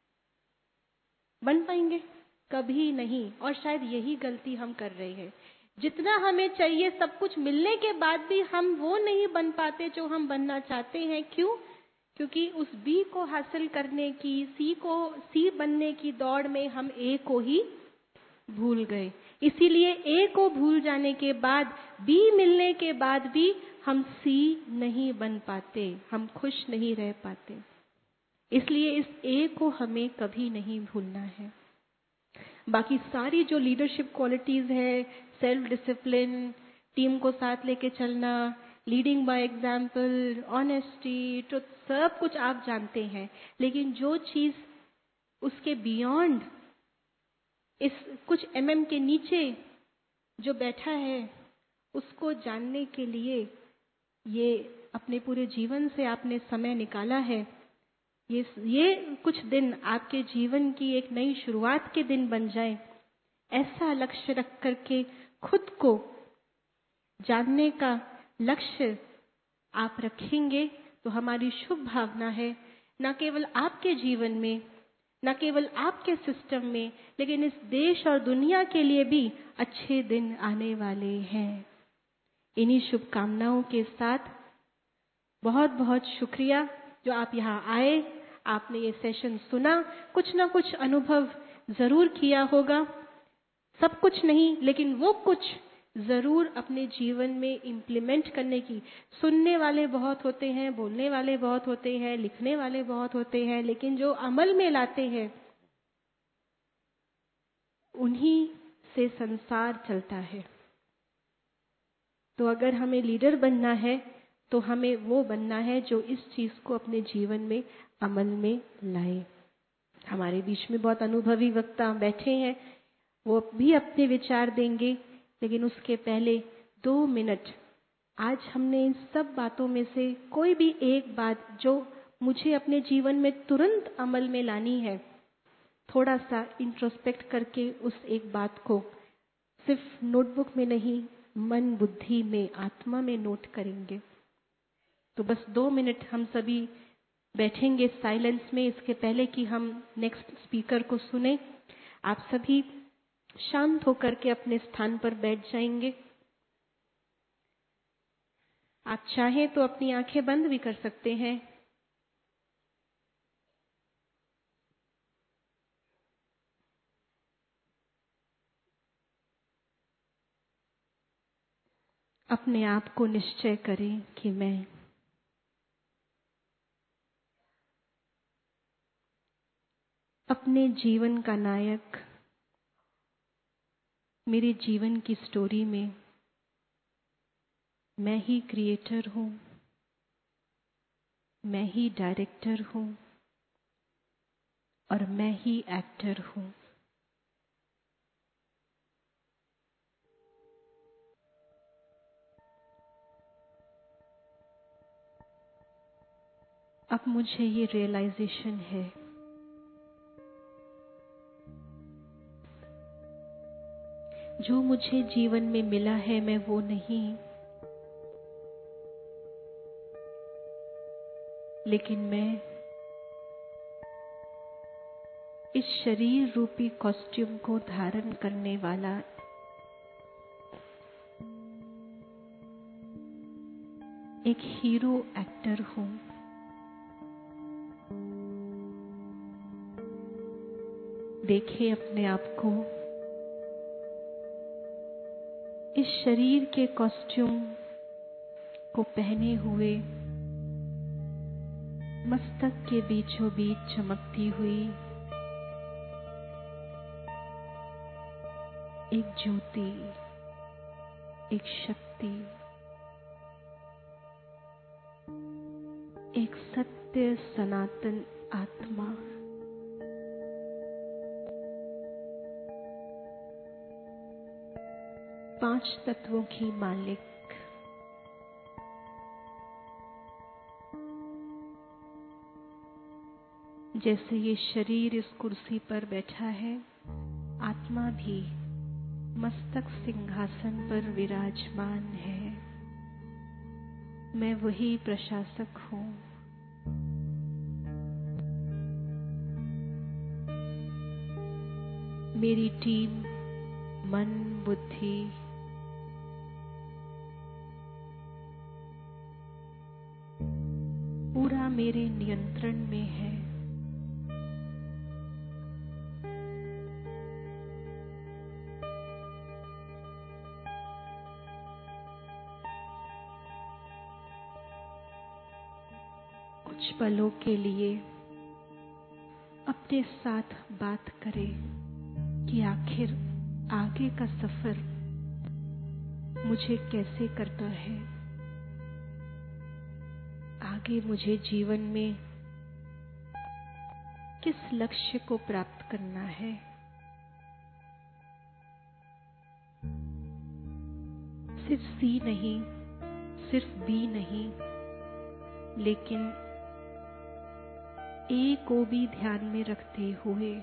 बन पाएंगे? कभी नहीं। और शायद यही गलती हम कर रहे हैं। जितना हमें चाहिए, सब कुछ मिलने के बाद भी हम वो नहीं बन पाते जो हम बनना चाहते हैं। क्यों? क्योंकि उस बी को हासिल करने की, सी को, सी बनने की दौड़ में हम ए को ही भूल गए। इसीलिए ए को भूल जाने के बाद, बी मिलने के बाद भी हम सी नहीं बन पाते, हम खुश नहीं रह पाते। इसलिए इस ए को हमें कभी नहीं भूलना है। बाकी सारी जो लीडरशिप क्वालिटीज है, सेल्फ डिसिप्लिन, टीम को साथ लेके चलना, leading by example, honesty, truth, सब कुछ आप जानते हैं। लेकिन जो चीज उसके बियॉन्ड, इस कुछ एमएम के नीचे जो बैठा है, उसको जानने के लिए ये अपने पूरे जीवन से आपने समय निकाला है। ये ये कुछ दिन आपके जीवन की एक नई शुरुआत के दिन बन जाए, ऐसा लक्ष्य रख करके खुद को जानने का लक्ष्य आप रखेंगे, तो हमारी शुभ भावना है, न केवल आपके जीवन में, न केवल आपके सिस्टम में, लेकिन इस देश और दुनिया के लिए भी अच्छे दिन आने वाले हैं। इन्हीं शुभकामनाओं के साथ बहुत बहुत शुक्रिया जो आप यहाँ आए, आपने ये सेशन सुना, कुछ ना कुछ अनुभव जरूर किया होगा। सब कुछ नहीं, लेकिन वो कुछ जरूर अपने जीवन में इम्प्लीमेंट करने की। सुनने वाले बहुत होते हैं, बोलने वाले बहुत होते हैं, लिखने वाले बहुत होते हैं, लेकिन जो अमल में लाते हैं, उन्हीं से संसार चलता है। तो अगर हमें लीडर बनना है, तो हमें वो बनना है जो इस चीज को अपने जीवन में अमल में लाए। हमारे बीच में बहुत अनुभवी वक्ता बैठे हैं, वो भी अपने विचार देंगे, लेकिन उसके पहले दो मिनट, आज हमने इन सब बातों में से कोई भी एक बात जो मुझे अपने जीवन में तुरंत अमल में लानी है, थोड़ा सा इंट्रोस्पेक्ट करके उस एक बात को सिर्फ नोटबुक में नहीं, मन, बुद्धि में, आत्मा में नोट करेंगे। तो बस दो मिनट हम सभी बैठेंगे साइलेंस में। इसके पहले कि हम नेक्स्ट स्पीकर को सुने, आप सभी शांत होकर के अपने स्थान पर बैठ जाएंगे। आप चाहें तो अपनी आंखें बंद भी कर सकते हैं। अपने आप को निश्चय करें कि मैं अपने जीवन का नायक, मेरे जीवन की स्टोरी में मैं ही क्रिएटर हूँ, मैं ही डायरेक्टर हूँ और मैं ही एक्टर हूँ। अब मुझे ये रियलाइजेशन है जो मुझे जीवन में मिला है मैं वो नहीं, लेकिन मैं इस शरीर रूपी कॉस्ट्यूम को धारण करने वाला एक हीरो एक्टर हूँ। देखिए अपने आप को इस शरीर के कॉस्ट्यूम को पहने हुए मस्तक के बीचों बीच चमकती हुई एक ज्योति, एक शक्ति, एक सत्य सनातन आत्मा, पांच तत्वों की मालिक, जैसे ये शरीर इस कुर्सी पर बैठा है, आत्मा भी मस्तक सिंहासन पर विराजमान है। मैं वही प्रशासक हूँ। मेरी टीम मन, बुद्धि, पूरा मेरे नियंत्रण में है। कुछ पलों के लिए अपने साथ बात करें कि आखिर आगे का सफर मुझे कैसे करना है। आगे मुझे जीवन में किस लक्ष्य को प्राप्त करना है। सिर्फ सी नहीं, सिर्फ बी नहीं, लेकिन ए को भी ध्यान में रखते हुए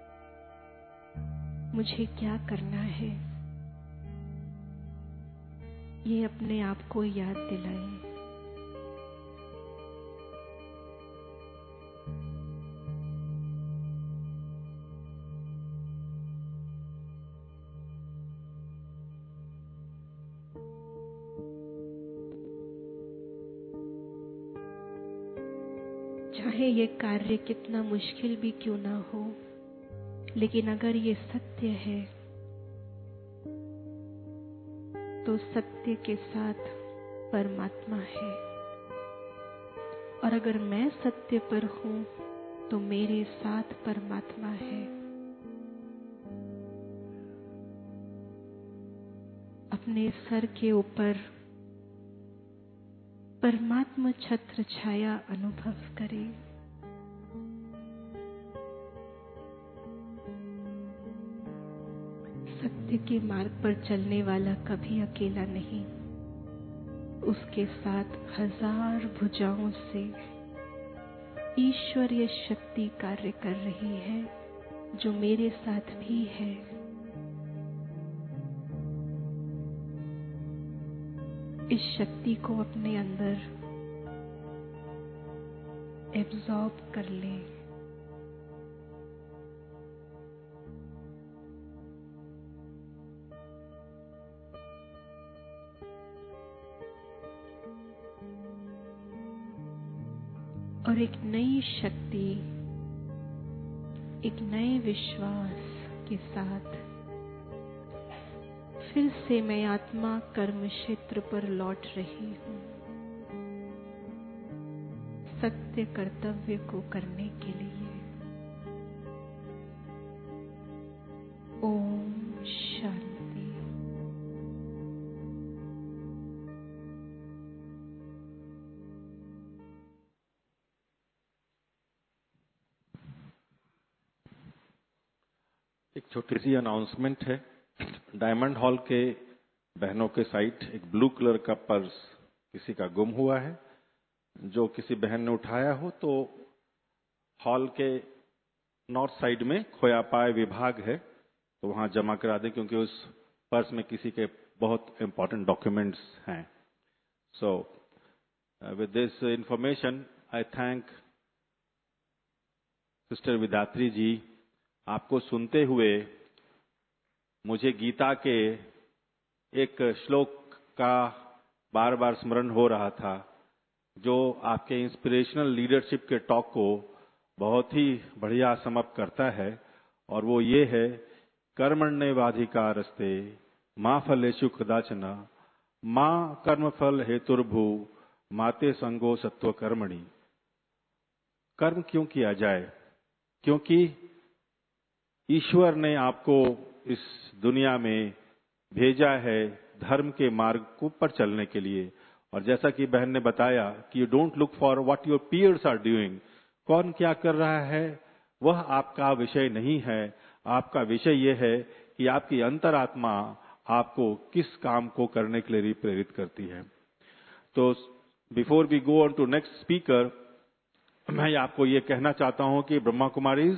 मुझे क्या करना है, ये अपने आप को याद दिलाएं। चाहे ये कार्य कितना मुश्किल भी क्यों ना हो, लेकिन अगर ये सत्य है तो सत्य के साथ परमात्मा है, और अगर मैं सत्य पर हूं तो मेरे साथ परमात्मा है। अपने सर के ऊपर परमात्मा छत्र छाया अनुभव करें। सत्य के मार्ग पर चलने वाला कभी अकेला नहीं, उसके साथ हजार भुजाओं से ईश्वरीय शक्ति कार्य कर रही है, जो मेरे साथ भी है। इस शक्ति को अपने अंदर एब्जॉर्ब कर लें। और एक नई शक्ति, एक नए विश्वास के साथ फिर से मैं आत्मा कर्म क्षेत्र पर लौट रही हूँ, सत्य कर्तव्य को करने के लिए। ओम शांति। एक छोटी सी अनाउंसमेंट है। डायमंड हॉल के बहनों के साइड एक ब्लू कलर का पर्स किसी का गुम हुआ है। जो किसी बहन ने उठाया हो तो हॉल के नॉर्थ साइड में खोया पाए विभाग है, तो वहां जमा करा दें, क्योंकि उस पर्स में किसी के बहुत इंपॉर्टेंट डॉक्यूमेंट्स हैं। So with this information I thank sister Vidatri ji. आपको सुनते हुए मुझे गीता के एक श्लोक का बार बार स्मरण हो रहा था, जो आपके इंस्पिरेशनल लीडरशिप के टॉक को बहुत ही बढ़िया समअप करता है। और वो ये है, कर्मण्येवाधिकारस्ते मा फलेषु कदाचन मा कर्मफल हेतुर्भू माते संगो सत्व कर्मणि। कर्म क्यों किया जाए? क्योंकि ईश्वर ने आपको इस दुनिया में भेजा है धर्म के मार्ग को पर चलने के लिए। और जैसा कि बहन ने बताया कि you don't look for what your peers are doing, कौन क्या कर रहा है वह आपका विषय नहीं है। आपका विषय यह है कि आपकी अंतरात्मा आपको किस काम को करने के लिए प्रेरित करती है। तो before we go on to next speaker, मैं आपको ये कहना चाहता हूं कि ब्रह्मा कुमारीज,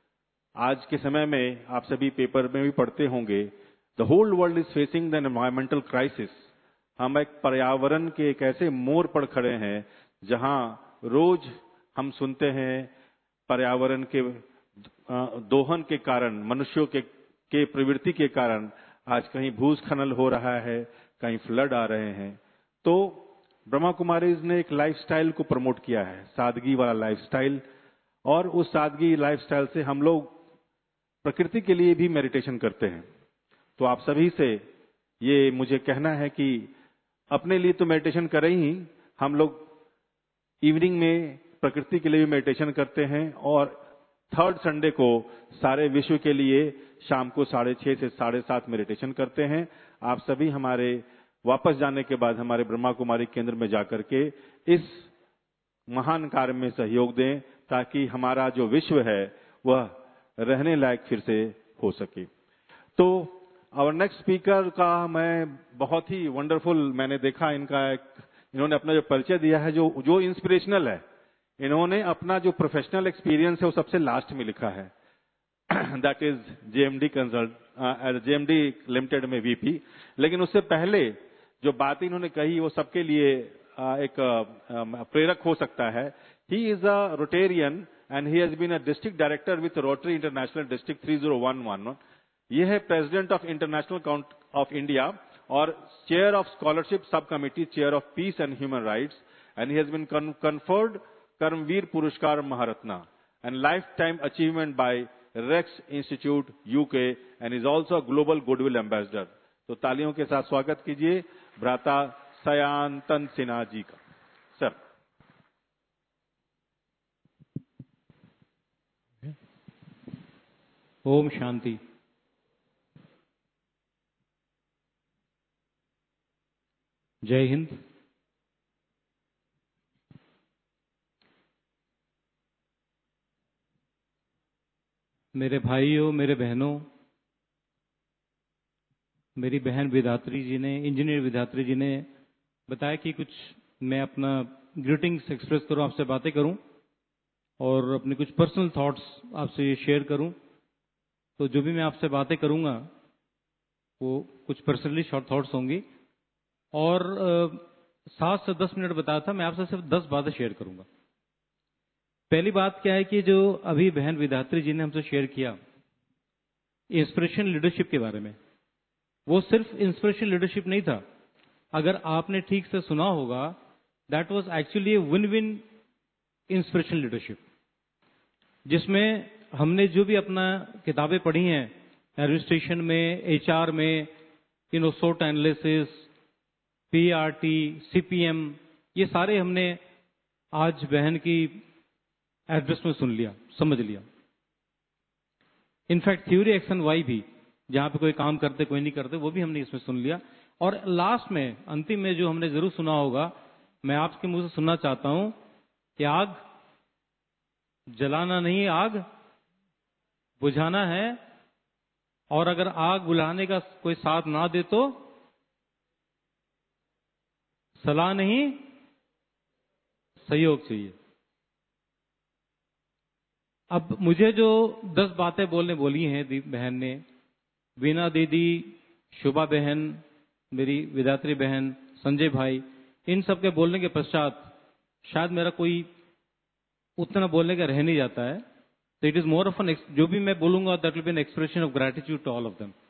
आज के समय में आप सभी पेपर में भी पढ़ते होंगे, the whole world is facing the environmental crisis. हम एक पर्यावरण के एक ऐसे मोड़ पर खड़े हैं जहां रोज हम सुनते हैं पर्यावरण के दोहन के कारण, मनुष्यों के, के प्रवृत्ति के कारण आज कहीं भूस्खलन हो रहा है, कहीं फ्लड आ रहे हैं। तो ब्रह्मा कुमारीज ने एक लाइफस्टाइल को प्रमोट किया है, सादगी वाला लाइफस्टाइल। और उस सादगी लाइफस्टाइल से हम लोग प्रकृति के लिए भी मेडिटेशन करते हैं। तो आप सभी से ये मुझे कहना है कि अपने लिए तो मेडिटेशन करें ही, हम लोग इवनिंग में प्रकृति के लिए भी मेडिटेशन करते हैं। और थर्ड संडे को सारे विश्व के लिए शाम को साढ़े छह से साढ़े सात मेडिटेशन करते हैं। आप सभी हमारे वापस जाने के बाद हमारे ब्रह्मा कुमारी केंद्र में जाकर के इस महान कार्य में सहयोग दें, ताकि हमारा जो विश्व है वह रहने लायक फिर से हो सके। तो और नेक्स्ट स्पीकर का मैं बहुत ही वंडरफुल मैंने देखा, इनका एक, इन्होंने अपना जो परिचय दिया है जो जो इंस्पिरेशनल है। इन्होंने अपना जो प्रोफेशनल एक्सपीरियंस है वो सबसे लास्ट में लिखा है, that is JMD consult JMD limited में वीपी। लेकिन उससे पहले जो बात इन्होंने कही वो सबके लिए एक प्रेरक हो सकता है। He is a Rotarian and he has been a district director with Rotary International District three zero one one. ये है president of international count of India और chair of scholarship sub committee, chair of peace and human rights, and he has been conferred Karmaveer Puraskar Maharatna and lifetime achievement by Rex institute UK, and is also global goodwill ambassador. तो तालियों के साथ स्वागत कीजिए भ्राता सयांतन सिन्हा जी का। Sir. ओम शांति। जय हिंद। मेरे भाइयों, मेरे बहनों, मेरी बहन विधात्री जी ने, इंजीनियर विधात्री जी ने बताया कि कुछ मैं अपना ग्रीटिंग्स एक्सप्रेस करूं, आपसे बातें करूं और अपने कुछ पर्सनल थॉट्स आपसे शेयर करूं। तो जो भी मैं आपसे बातें करूंगा वो कुछ पर्सनली शॉर्ट थॉट्स होंगी और सात से दस मिनट बताया था, मैं आपसे सिर्फ दस बातें शेयर करूंगा। पहली बात क्या है कि जो अभी बहन विधात्री जी ने हमसे शेयर किया इंस्पिरेशन लीडरशिप के बारे में, वो सिर्फ इंस्पिरेशन लीडरशिप नहीं था। अगर आपने ठीक से सुना होगा, that was actually win win inspiration leadership, जिसमें हमने जो भी अपना किताबें पढ़ी हैं एडमिनिस्ट्रेशन में, एचआर में, यू नो सोट एनालिसिस, पीआरटी, सीपीएम, ये सारे हमने आज बहन की एड्रेस में सुन लिया, समझ लिया। In fact theory X and Y भी, जहां पे कोई काम करते कोई नहीं करते, वो भी हमने इसमें सुन लिया। और लास्ट में, अंतिम में जो हमने जरूर सुना होगा, मैं आपके मुंह से सुनना चाहता हूं कि आग जलाना नहीं, आग बुझाना है, और अगर आग बुझाने का कोई साथ ना दे तो सलाह नहीं, सहयोग चाहिए। अब मुझे जो दस बातें बोलने बोली हैं बहन ने, वीणा दीदी, शुभा बहन, मेरी विधात्री बहन, संजय भाई, इन सब के बोलने के पश्चात शायद मेरा कोई उतना बोलने का रह नहीं जाता है। तो it is more of an, जो भी मैं बोलूंगा that will be an expression of gratitude to all of them.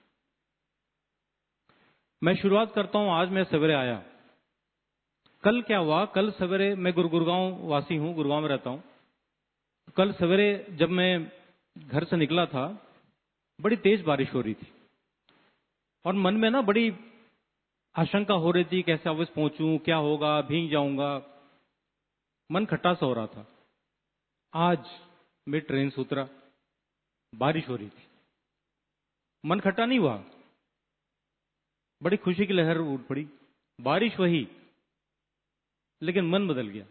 मैं शुरुआत करता हूं, आज मैं सवेरे आया। कल क्या हुआ, कल सवेरे, मैं गुरु गुड़गांव वासी हूं, गुड़गांव में रहता हूं। कल सवेरे जब मैं घर से निकला था, बड़ी तेज बारिश हो रही थी और मन में ना बड़ी आशंका हो रही थी, कैसे ऑफिस पहुंचूं, क्या होगा, भीग जाऊंगा, मन खट्टा सा हो रहा था। आज मैं ट्रेन से उतरा, बारिश हो रही थी, मन खट्टा नहीं हुआ, बड़ी खुशी की लहर उठ पड़ी। बारिश वही, लेकिन मन बदल गया।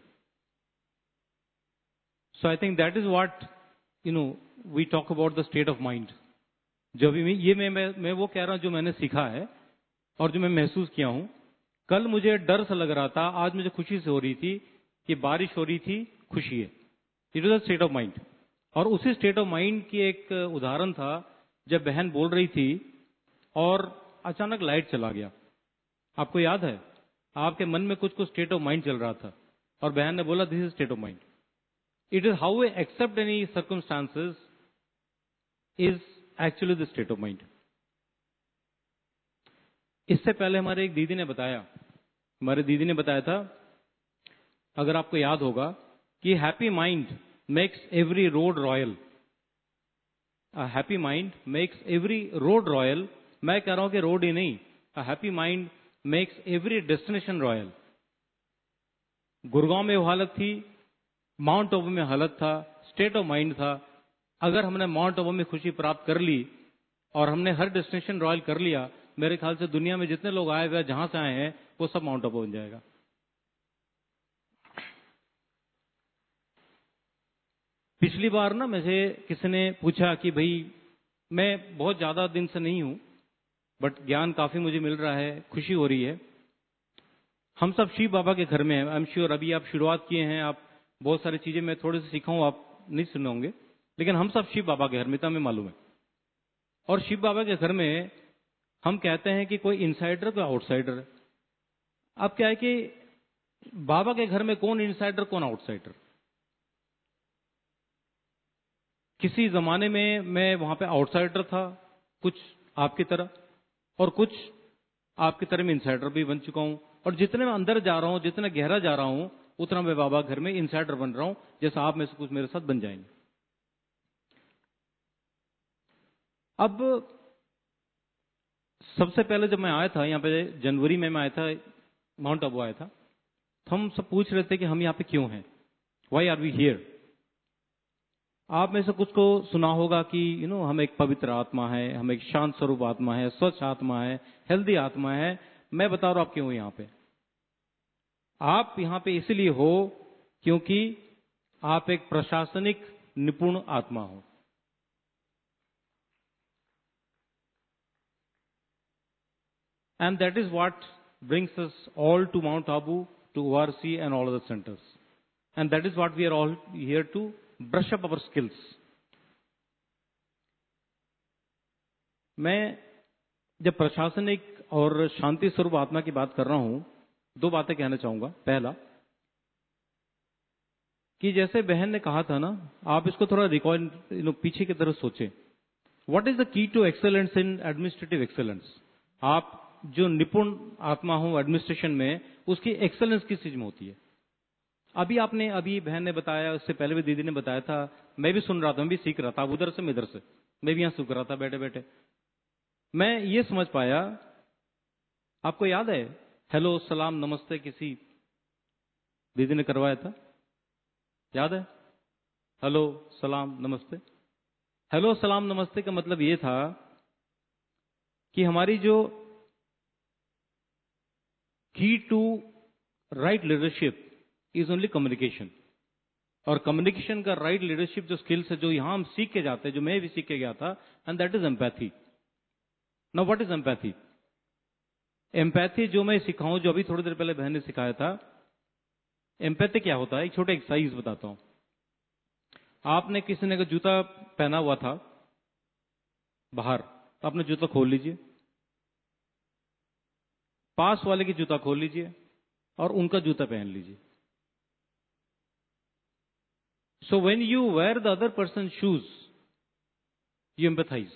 So I think that is what you know we talk about the state of mind. जो भी ये मैं, मैं मैं वो कह रहा हूं जो मैंने सीखा है और जो मैं महसूस किया हूं। कल मुझे डर सा लग रहा था, आज मुझे खुशी से हो रही थी कि बारिश हो रही थी, खुशी है। It is a state of mind. और उसी स्टेट ऑफ माइंड की एक उदाहरण था जब बहन बोल रही थी और अचानक लाइट चला गया। आपको याद है, आपके मन में कुछ कुछ स्टेट ऑफ माइंड चल रहा था और बहन ने बोला this is state of mind. It is how we accept any circumstances is actually the state of mind. इससे पहले हमारे एक दीदी ने बताया, हमारे दीदी ने बताया था, अगर आपको याद होगा, कि happy mind makes every road royal. A happy mind makes every road royal. मैं कह रहा हूं कि रोड ही नहीं, a happy mind makes every destination royal. Gurgaon में वो हालत थी, माउंट आबू में हालत था, स्टेट ऑफ माइंड था। अगर हमने माउंट आबू में खुशी प्राप्त कर ली और हमने हर डेस्टिनेशन रॉयल कर लिया, मेरे ख्याल से दुनिया में जितने लोग आए हुए, जहां से आए हैं, वो सब माउंट आबू बन जाएगा। पिछली बार ना मुझे किसी ने पूछा कि भाई मैं बहुत ज्यादा दिन से नहीं हूं, बट ज्ञान काफी मुझे मिल रहा है, खुशी हो रही है। हम सब शिव बाबा के घर में हैं। आई एम श्योर अभी आप शुरुआत किए हैं, आप बहुत सारी चीजें मैं थोड़े से सीखा हूं, आप नहीं सुने होंगे, लेकिन हम सब शिव बाबा के घर में, इतना हमें मालूम है। और शिव बाबा के घर में हम कहते हैं कि कोई इनसाइडर, कोई आउटसाइडर है। अब क्या है कि बाबा के घर में कौन इनसाइडर, कौन आउटसाइडर? किसी जमाने में मैं वहां पे आउटसाइडर था, कुछ आपकी तरह, और कुछ आपकी तरह में इनसाइडर भी बन चुका हूं। और जितने मैं अंदर जा रहा हूं, जितना गहरा जा रहा हूं, उतना मैं बाबा घर में इनसाइडर बन रहा हूं, जैसा आप में से कुछ मेरे साथ बन जाएंगे। अब सबसे पहले जब मैं आया था यहाँ पे, जनवरी में मैं आया था, माउंट आबू आया था, तो हम सब पूछ रहे थे कि हम यहाँ पे क्यों हैं, वाई आर वी हियर। आप में से कुछ को सुना होगा कि यू नो हम एक पवित्र आत्मा है, हम एक शांत स्वरूप आत्मा है, स्वच्छ आत्मा है, हेल्दी आत्मा है। मैं बता रहा हूं आप क्यों यहाँ पे। आप यहाँ पे इसलिए हो क्योंकि आप एक प्रशासनिक निपुण आत्मा हो। And that is what brings us all to Mount Abu, to O R C and all other centers. And that is what we are all here to brush up our skills. मैं जब प्रशासनिक और शांति स्वरूप आत्मा की बात कर रहा हूं, दो बातें कहना चाहूंगा। पहला कि जैसे बहन ने कहा था ना, आप इसको थोड़ा रिकॉर्ड यू नो पीछे की तरफ सोचें। What is the key to excellence in administrative excellence? आप जो निपुण आत्मा हो एडमिनिस्ट्रेशन में, उसकी एक्सेलेंस किस चीज में होती है? अभी आपने अभी बहन ने बताया, उससे पहले भी दीदी ने बताया था, मैं भी सुन रहा था, मैं भी सीख रहा था, उधर से मैं इधर से, मैं भी यहां सीख रहा था बैठे बैठे। मैं ये समझ पाया, आपको याद है हेलो सलाम नमस्ते किसी दीदी ने करवाया था, याद है? हेलो सलाम नमस्ते। हेलो सलाम नमस्ते का मतलब ये था कि हमारी जो key to right leadership is only communication. और कम्युनिकेशन का राइट लीडरशिप जो स्किल्स है, जो यहां हम सीख के जाते हैं, जो मैं भी सीख के गया था, and that is empathy. Now what is empathy? Empathy जो मैं सिखाऊं, जो अभी थोड़ी देर पहले बहन ने सिखाया था, एम्पैथी क्या होता है? एक छोटा एक्सरसाइज बताता हूं। आपने किसी ने का जूता पहना हुआ था बाहर, आपने जूता खोल लीजिए, पास वाले की जूता खोल लीजिए और उनका जूता पहन लीजिए। So when you wear the other person shoes, you empathize.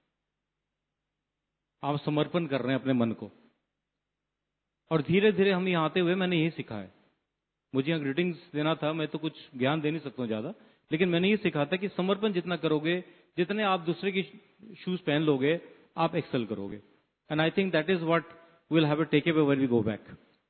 आप समर्पण कर रहे हैं अपने मन को। और धीरे धीरे हम यहां आते हुए मैंने यही सीखा है। मुझे यहां ग्रीटिंग्स देना था, मैं तो कुछ ज्ञान दे नहीं सकता हूं ज्यादा, लेकिन मैंने ये सीखा था कि समर्पण जितना करोगे, जितने आप दूसरे की शूज पहन लोगे, आप एक्सेल करोगे। And I think that is what will have a takeaway when we go back.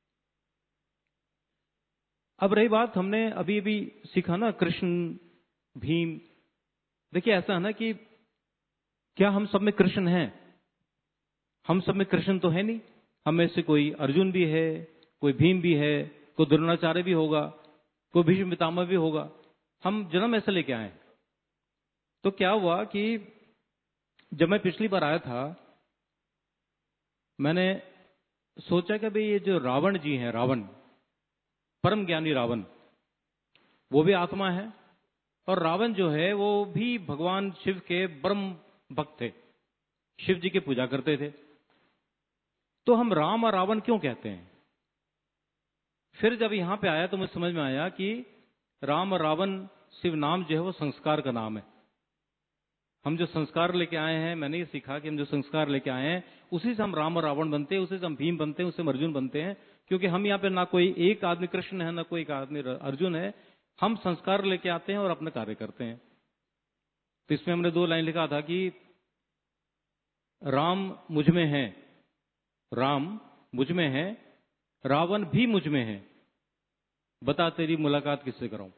अब रही बात, हमने अभी अभी सीखा ना कृष्ण भीम। देखिए ऐसा है ना कि क्या हम सब में कृष्ण हैं? हम सब में कृष्ण तो है नहीं। हम में से कोई अर्जुन भी है, कोई भीम भी है, कोई द्रोणाचार्य भी होगा, कोई भीष्म पितामह भी होगा। हम जन्म ऐसे लेके आए। तो क्या हुआ कि जब मैं पिछली बार आया था, मैंने सोचा कि भाई ये जो रावण जी हैं, रावण परम ज्ञानी रावण, वो भी आत्मा है, और रावण जो है वो भी भगवान शिव के परम भक्त थे, शिव जी की पूजा करते थे। तो हम राम और रावण क्यों कहते हैं? फिर जब यहां पे आया तो मुझे समझ में आया कि राम और रावण शिव नाम जो है वो संस्कार का नाम है। हम जो संस्कार लेके आए हैं, मैंने ये सीखा कि हम जो संस्कार लेके आए हैं, उसी से हम राम और रावण बनते हैं, उसी से हम भीम बनते हैं, उससे हम अर्जुन बनते हैं। क्योंकि हम यहाँ पे ना कोई एक आदमी कृष्ण है, ना कोई एक आदमी अर्जुन है। हम संस्कार लेके आते हैं और अपना कार्य करते हैं। तो इसमें हमने दो लाइन लिखा था कि राम मुझ में है, राम मुझ में है, रावण भी मुझ में है, बता तेरी मुलाकात किससे कराऊं।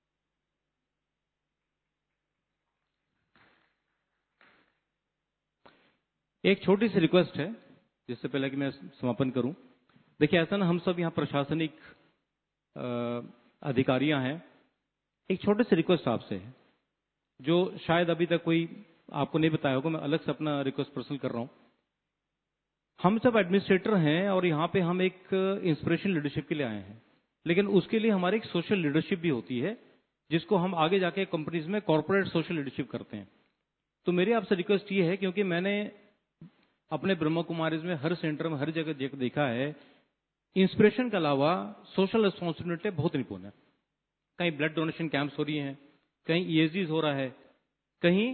एक छोटी सी रिक्वेस्ट है जिससे पहले कि मैं समापन करूं। देखिए ऐसा ना, हम सब यहां प्रशासनिक अधिकारियां हैं। एक छोटे से रिक्वेस्ट आपसे है, जो शायद अभी तक कोई आपको नहीं बताया होगा, मैं अलग से अपना रिक्वेस्ट पर्सनल कर रहा हूं। हम सब एडमिनिस्ट्रेटर हैं और यहां पे हम एक इंस्पिरेशन लीडरशिप के लिए आए हैं, लेकिन उसके लिए हमारी एक सोशल लीडरशिप भी होती है, जिसको हम आगे जाके कंपनीज में कॉर्पोरेट सोशल लीडरशिप करते हैं। तो मेरी आपसे रिक्वेस्ट ये है, क्योंकि मैंने अपने ब्रह्मा कुमारीज में हर सेंटर में हर जगह देखा है, इंस्पिरेशन के अलावा सोशल रिस्पॉन्सिबिलिटी बहुत निपुण है। कहीं ब्लड डोनेशन कैंप्स हो रही हैं, कहीं ईएसडीज हो रहा है, कहीं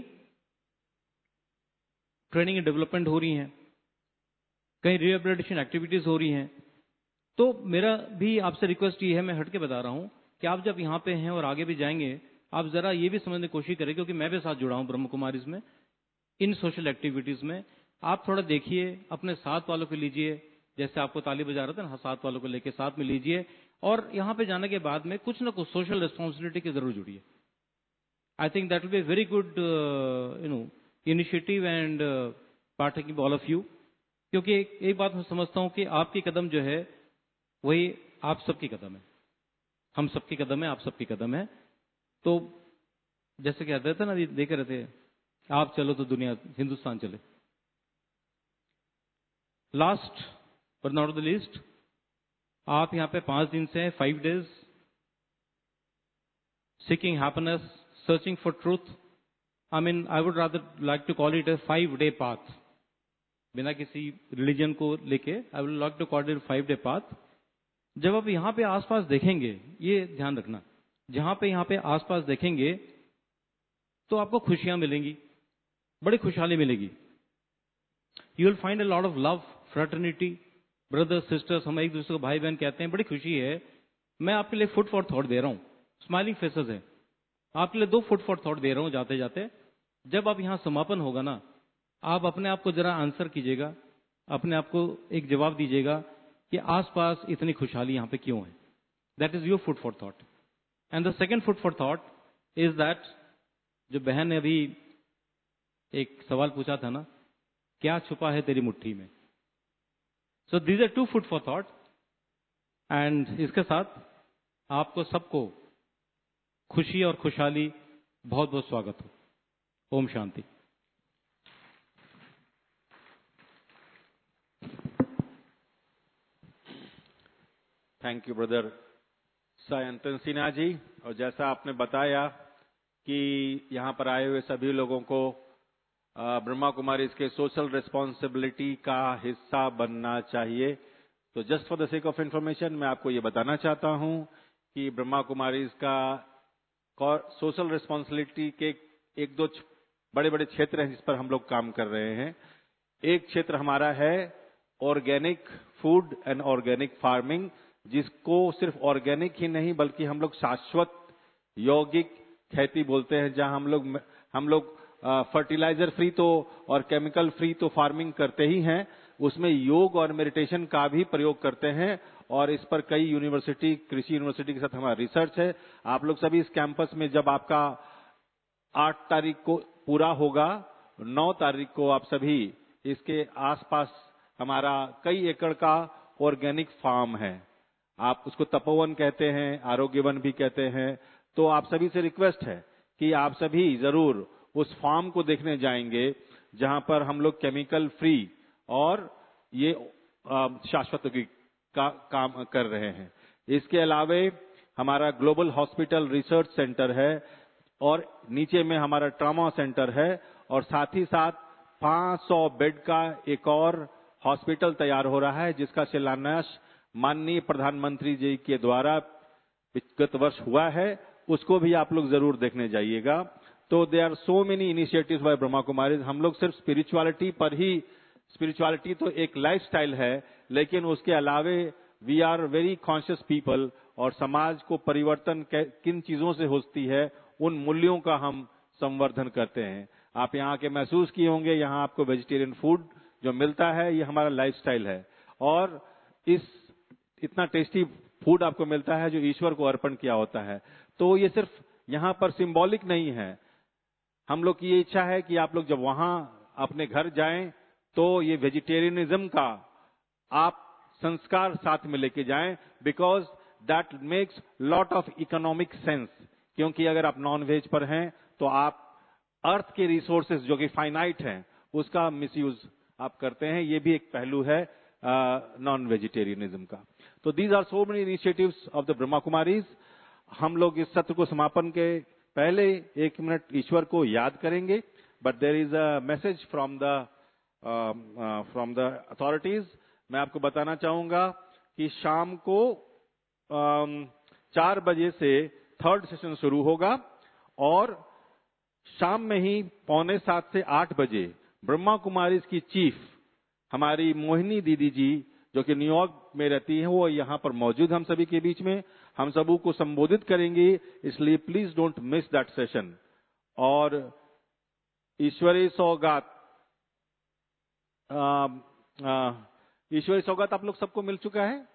ट्रेनिंग एंड डेवलपमेंट हो रही हैं, कहीं रिहेबिलिटेशन एक्टिविटीज हो रही हैं। तो मेरा भी आपसे रिक्वेस्ट ये है, मैं हट के बता रहा हूं, कि आप जब यहां पे हैं और आगे भी जाएंगे, आप जरा ये भी समझने की कोशिश करें, क्योंकि मैं भी साथ जुड़ा हूं ब्रह्म कुमारीज में, इन सोशल एक्टिविटीज में। आप थोड़ा देखिए, अपने साथ वालों को लीजिए, जैसे आपको ताली बजा रहे थे ना, साथ वालों को लेके साथ में लीजिए, और यहां पे जाने के बाद में कुछ ना कुछ सोशल रिस्पॉन्सिबिलिटी की जरूर जुड़िए। I think that will be very good you know initiative and partnering all of you. क्योंकि एक, एक बात मैं समझता हूं कि आपकी कदम जो है वही आप सबकी कदम है, हम सबकी कदम है, आप सबकी कदम है। तो जैसे कहते थे ना, देख रहे थे, आप चलो तो दुनिया हिंदुस्तान चले। Last but not the least, आप यहां पे पांच दिन से, five days, seeking happiness, searching for truth. I mean I would rather like to call it a five day path. बिना किसी रिलीजन को लेके, I would like to call it five day path. जब आप यहां पे आसपास देखेंगे, ये ध्यान रखना, जहां पे यहाँ पे आसपास देखेंगे तो आपको खुशियां मिलेंगी, बड़ी खुशहाली मिलेगी। You will find a lot of love, fraternity, brothers sisters, हम एक दूसरे को भाई बहन कहते हैं, बड़ी खुशी है। मैं आपके लिए फुट फॉर थॉट दे रहा हूँ, स्माइलिंग फेसेस है, आपके लिए दो फुट फॉर थॉट दे रहा हूँ जाते जाते। जब आप यहाँ समापन होगा ना, आप अपने आप को जरा आंसर कीजिएगा, अपने आप को एक जवाब दीजिएगा कि आसपास इतनी खुशहाली यहाँ पे क्यों है। That is your food for thought. And the second food for thought is that, जो बहन ने अभी एक सवाल पूछा था ना, क्या छुपा है तेरी मुट्ठी में। So these are two food for thought. And इसके साथ आपको सबको खुशी और खुशहाली, बहुत बहुत स्वागत हो। ओम शांति। Thank you brother Sayantan Sinha ji. और जैसा आपने बताया कि यहाँ पर आए हुए सभी लोगों को ब्रह्मा कुमारी इसके सोशल रिस्पॉन्सिबिलिटी का हिस्सा बनना चाहिए। तो just for the sake of information मैं आपको ये बताना चाहता हूँ कि ब्रह्मा कुमारी इसका सोशल रिस्पॉन्सिबिलिटी के एक दो बड़े बड़े क्षेत्र हैं जिस पर हम लोग काम कर रहे हैं। एक क्षेत्र हमारा है organic food and organic farming, जिसको सिर्फ ऑर्गेनिक ही नहीं बल्कि हम लोग शाश्वत यौगिक खेती बोलते हैं, जहां हम लोग हम लोग फर्टिलाइजर फ्री तो और केमिकल फ्री तो फार्मिंग करते ही हैं, उसमें योग और मेडिटेशन का भी प्रयोग करते हैं। और इस पर कई यूनिवर्सिटी, कृषि यूनिवर्सिटी के साथ हमारा रिसर्च है। आप लोग सभी इस कैंपस में जब आपका आठ तारीख को पूरा होगा, नौ तारीख को आप सभी इसके आसपास हमारा कई एकड़ का ऑर्गेनिक फार्म है। आप उसको तपोवन कहते हैं, आरोग्यवन भी कहते हैं। तो आप सभी से रिक्वेस्ट है कि आप सभी जरूर उस फार्म को देखने जाएंगे जहां पर हम लोग केमिकल फ्री और ये शाश्वत का काम कर रहे हैं। इसके अलावे हमारा ग्लोबल हॉस्पिटल रिसर्च सेंटर है और नीचे में हमारा ट्रॉमा सेंटर है और साथ ही साथ पाँच सौ बेड का एक और हॉस्पिटल तैयार हो रहा है, जिसका शिलान्यास माननीय प्रधानमंत्री जी के द्वारा गत वर्ष हुआ है। उसको भी आप लोग जरूर देखने जाइएगा। तो they are so many initiatives by Brahma Kumari. हम लोग सिर्फ स्पिरिचुअलिटी पर ही, स्पिरिचुअलिटी तो एक लाइफस्टाइल है, लेकिन उसके अलावे we are very conscious people. और समाज को परिवर्तन किन चीजों से होती है, उन मूल्यों का हम संवर्धन करते हैं। आप यहाँ के महसूस किए होंगे, यहाँ आपको वेजिटेरियन फूड जो मिलता है, ये हमारा लाइफस्टाइल है। और इस इतना टेस्टी फूड आपको मिलता है जो ईश्वर को अर्पण किया होता है। तो ये सिर्फ यहाँ पर सिंबॉलिक नहीं है। हम लोग की ये इच्छा है कि आप लोग जब वहां अपने घर जाएं तो ये वेजिटेरियनिज्म का आप संस्कार साथ में लेके जाएं, because that makes lot of economic sense. क्योंकि अगर आप नॉन वेज पर हैं तो आप अर्थ के रिसोर्सेज जो कि फाइनाइट हैं उसका मिसयूज आप करते हैं। ये भी एक पहलू है नॉन वेजिटेरियनिज्म का। तो these are so many initiatives of the Brahma Kumaris. हम लोग इस सत्र को समापन के पहले एक मिनट ईश्वर को याद करेंगे, but there is a message from the from the authorities. मैं आपको बताना चाहूंगा कि शाम को um, चार बजे से थर्ड सेशन शुरू होगा और शाम में ही पौने सात से आठ बजे ब्रह्मा कुमारीज की चीफ हमारी मोहिनी दीदी जी, जो कि न्यूयॉर्क में रहती हैं, वो यहाँ पर मौजूद हम सभी के बीच में हम सबू को संबोधित करेंगी। इसलिए please don't miss that session. और ईश्वरीय सौगात, ईश्वरीय सौगात आप लोग सबको मिल चुका है,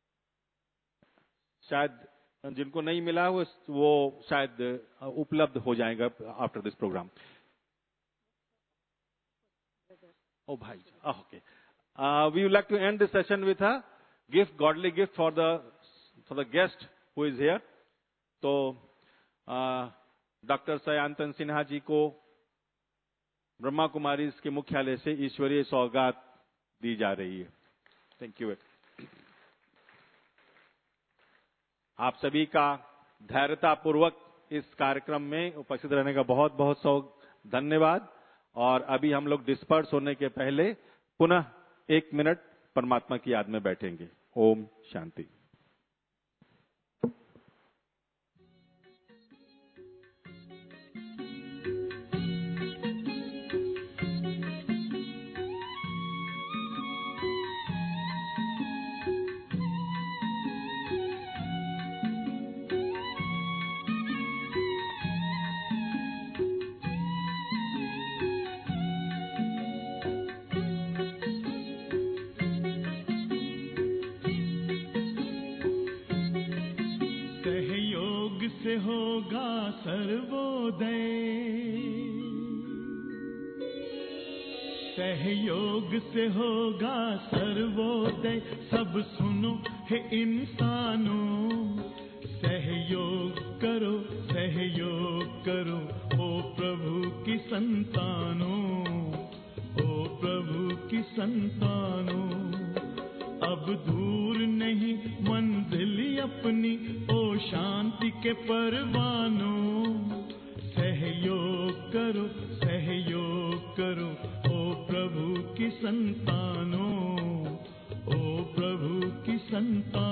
शायद जिनको नहीं मिला वो वो शायद उपलब्ध हो जाएगा आफ्टर दिस प्रोग्राम। ओ भाई, okay. We would like to end this session with a gift, godly gift for the for the guest who is here. तो डॉक्टर सायंतन सिन्हा जी को ब्रह्मा कुमारी के मुख्यालय से ईश्वरीय सौगात दी जा रही है। Thank you. आप सभी का धैर्यता पूर्वक इस कार्यक्रम में उपस्थित रहने का बहुत बहुत सौ धन्यवाद। और अभी हम लोग डिस्पर्स होने के पहले पुनः एक मिनट परमात्मा की याद में बैठेंगे। ओम शांति। होगा सर्वोदय, सहयोग से होगा सर्वोदय। सब सुनो हे इंसानों, सहयोग करो सहयोग करो, ओ प्रभु की संतानों, ओ प्रभु की संतानों। अब दूर नहीं मंजिल अपनी, ओ शांति के परवानों, सहयोग करो सहयोग करो, ओ प्रभु की संतानों, ओ प्रभु की संतानों।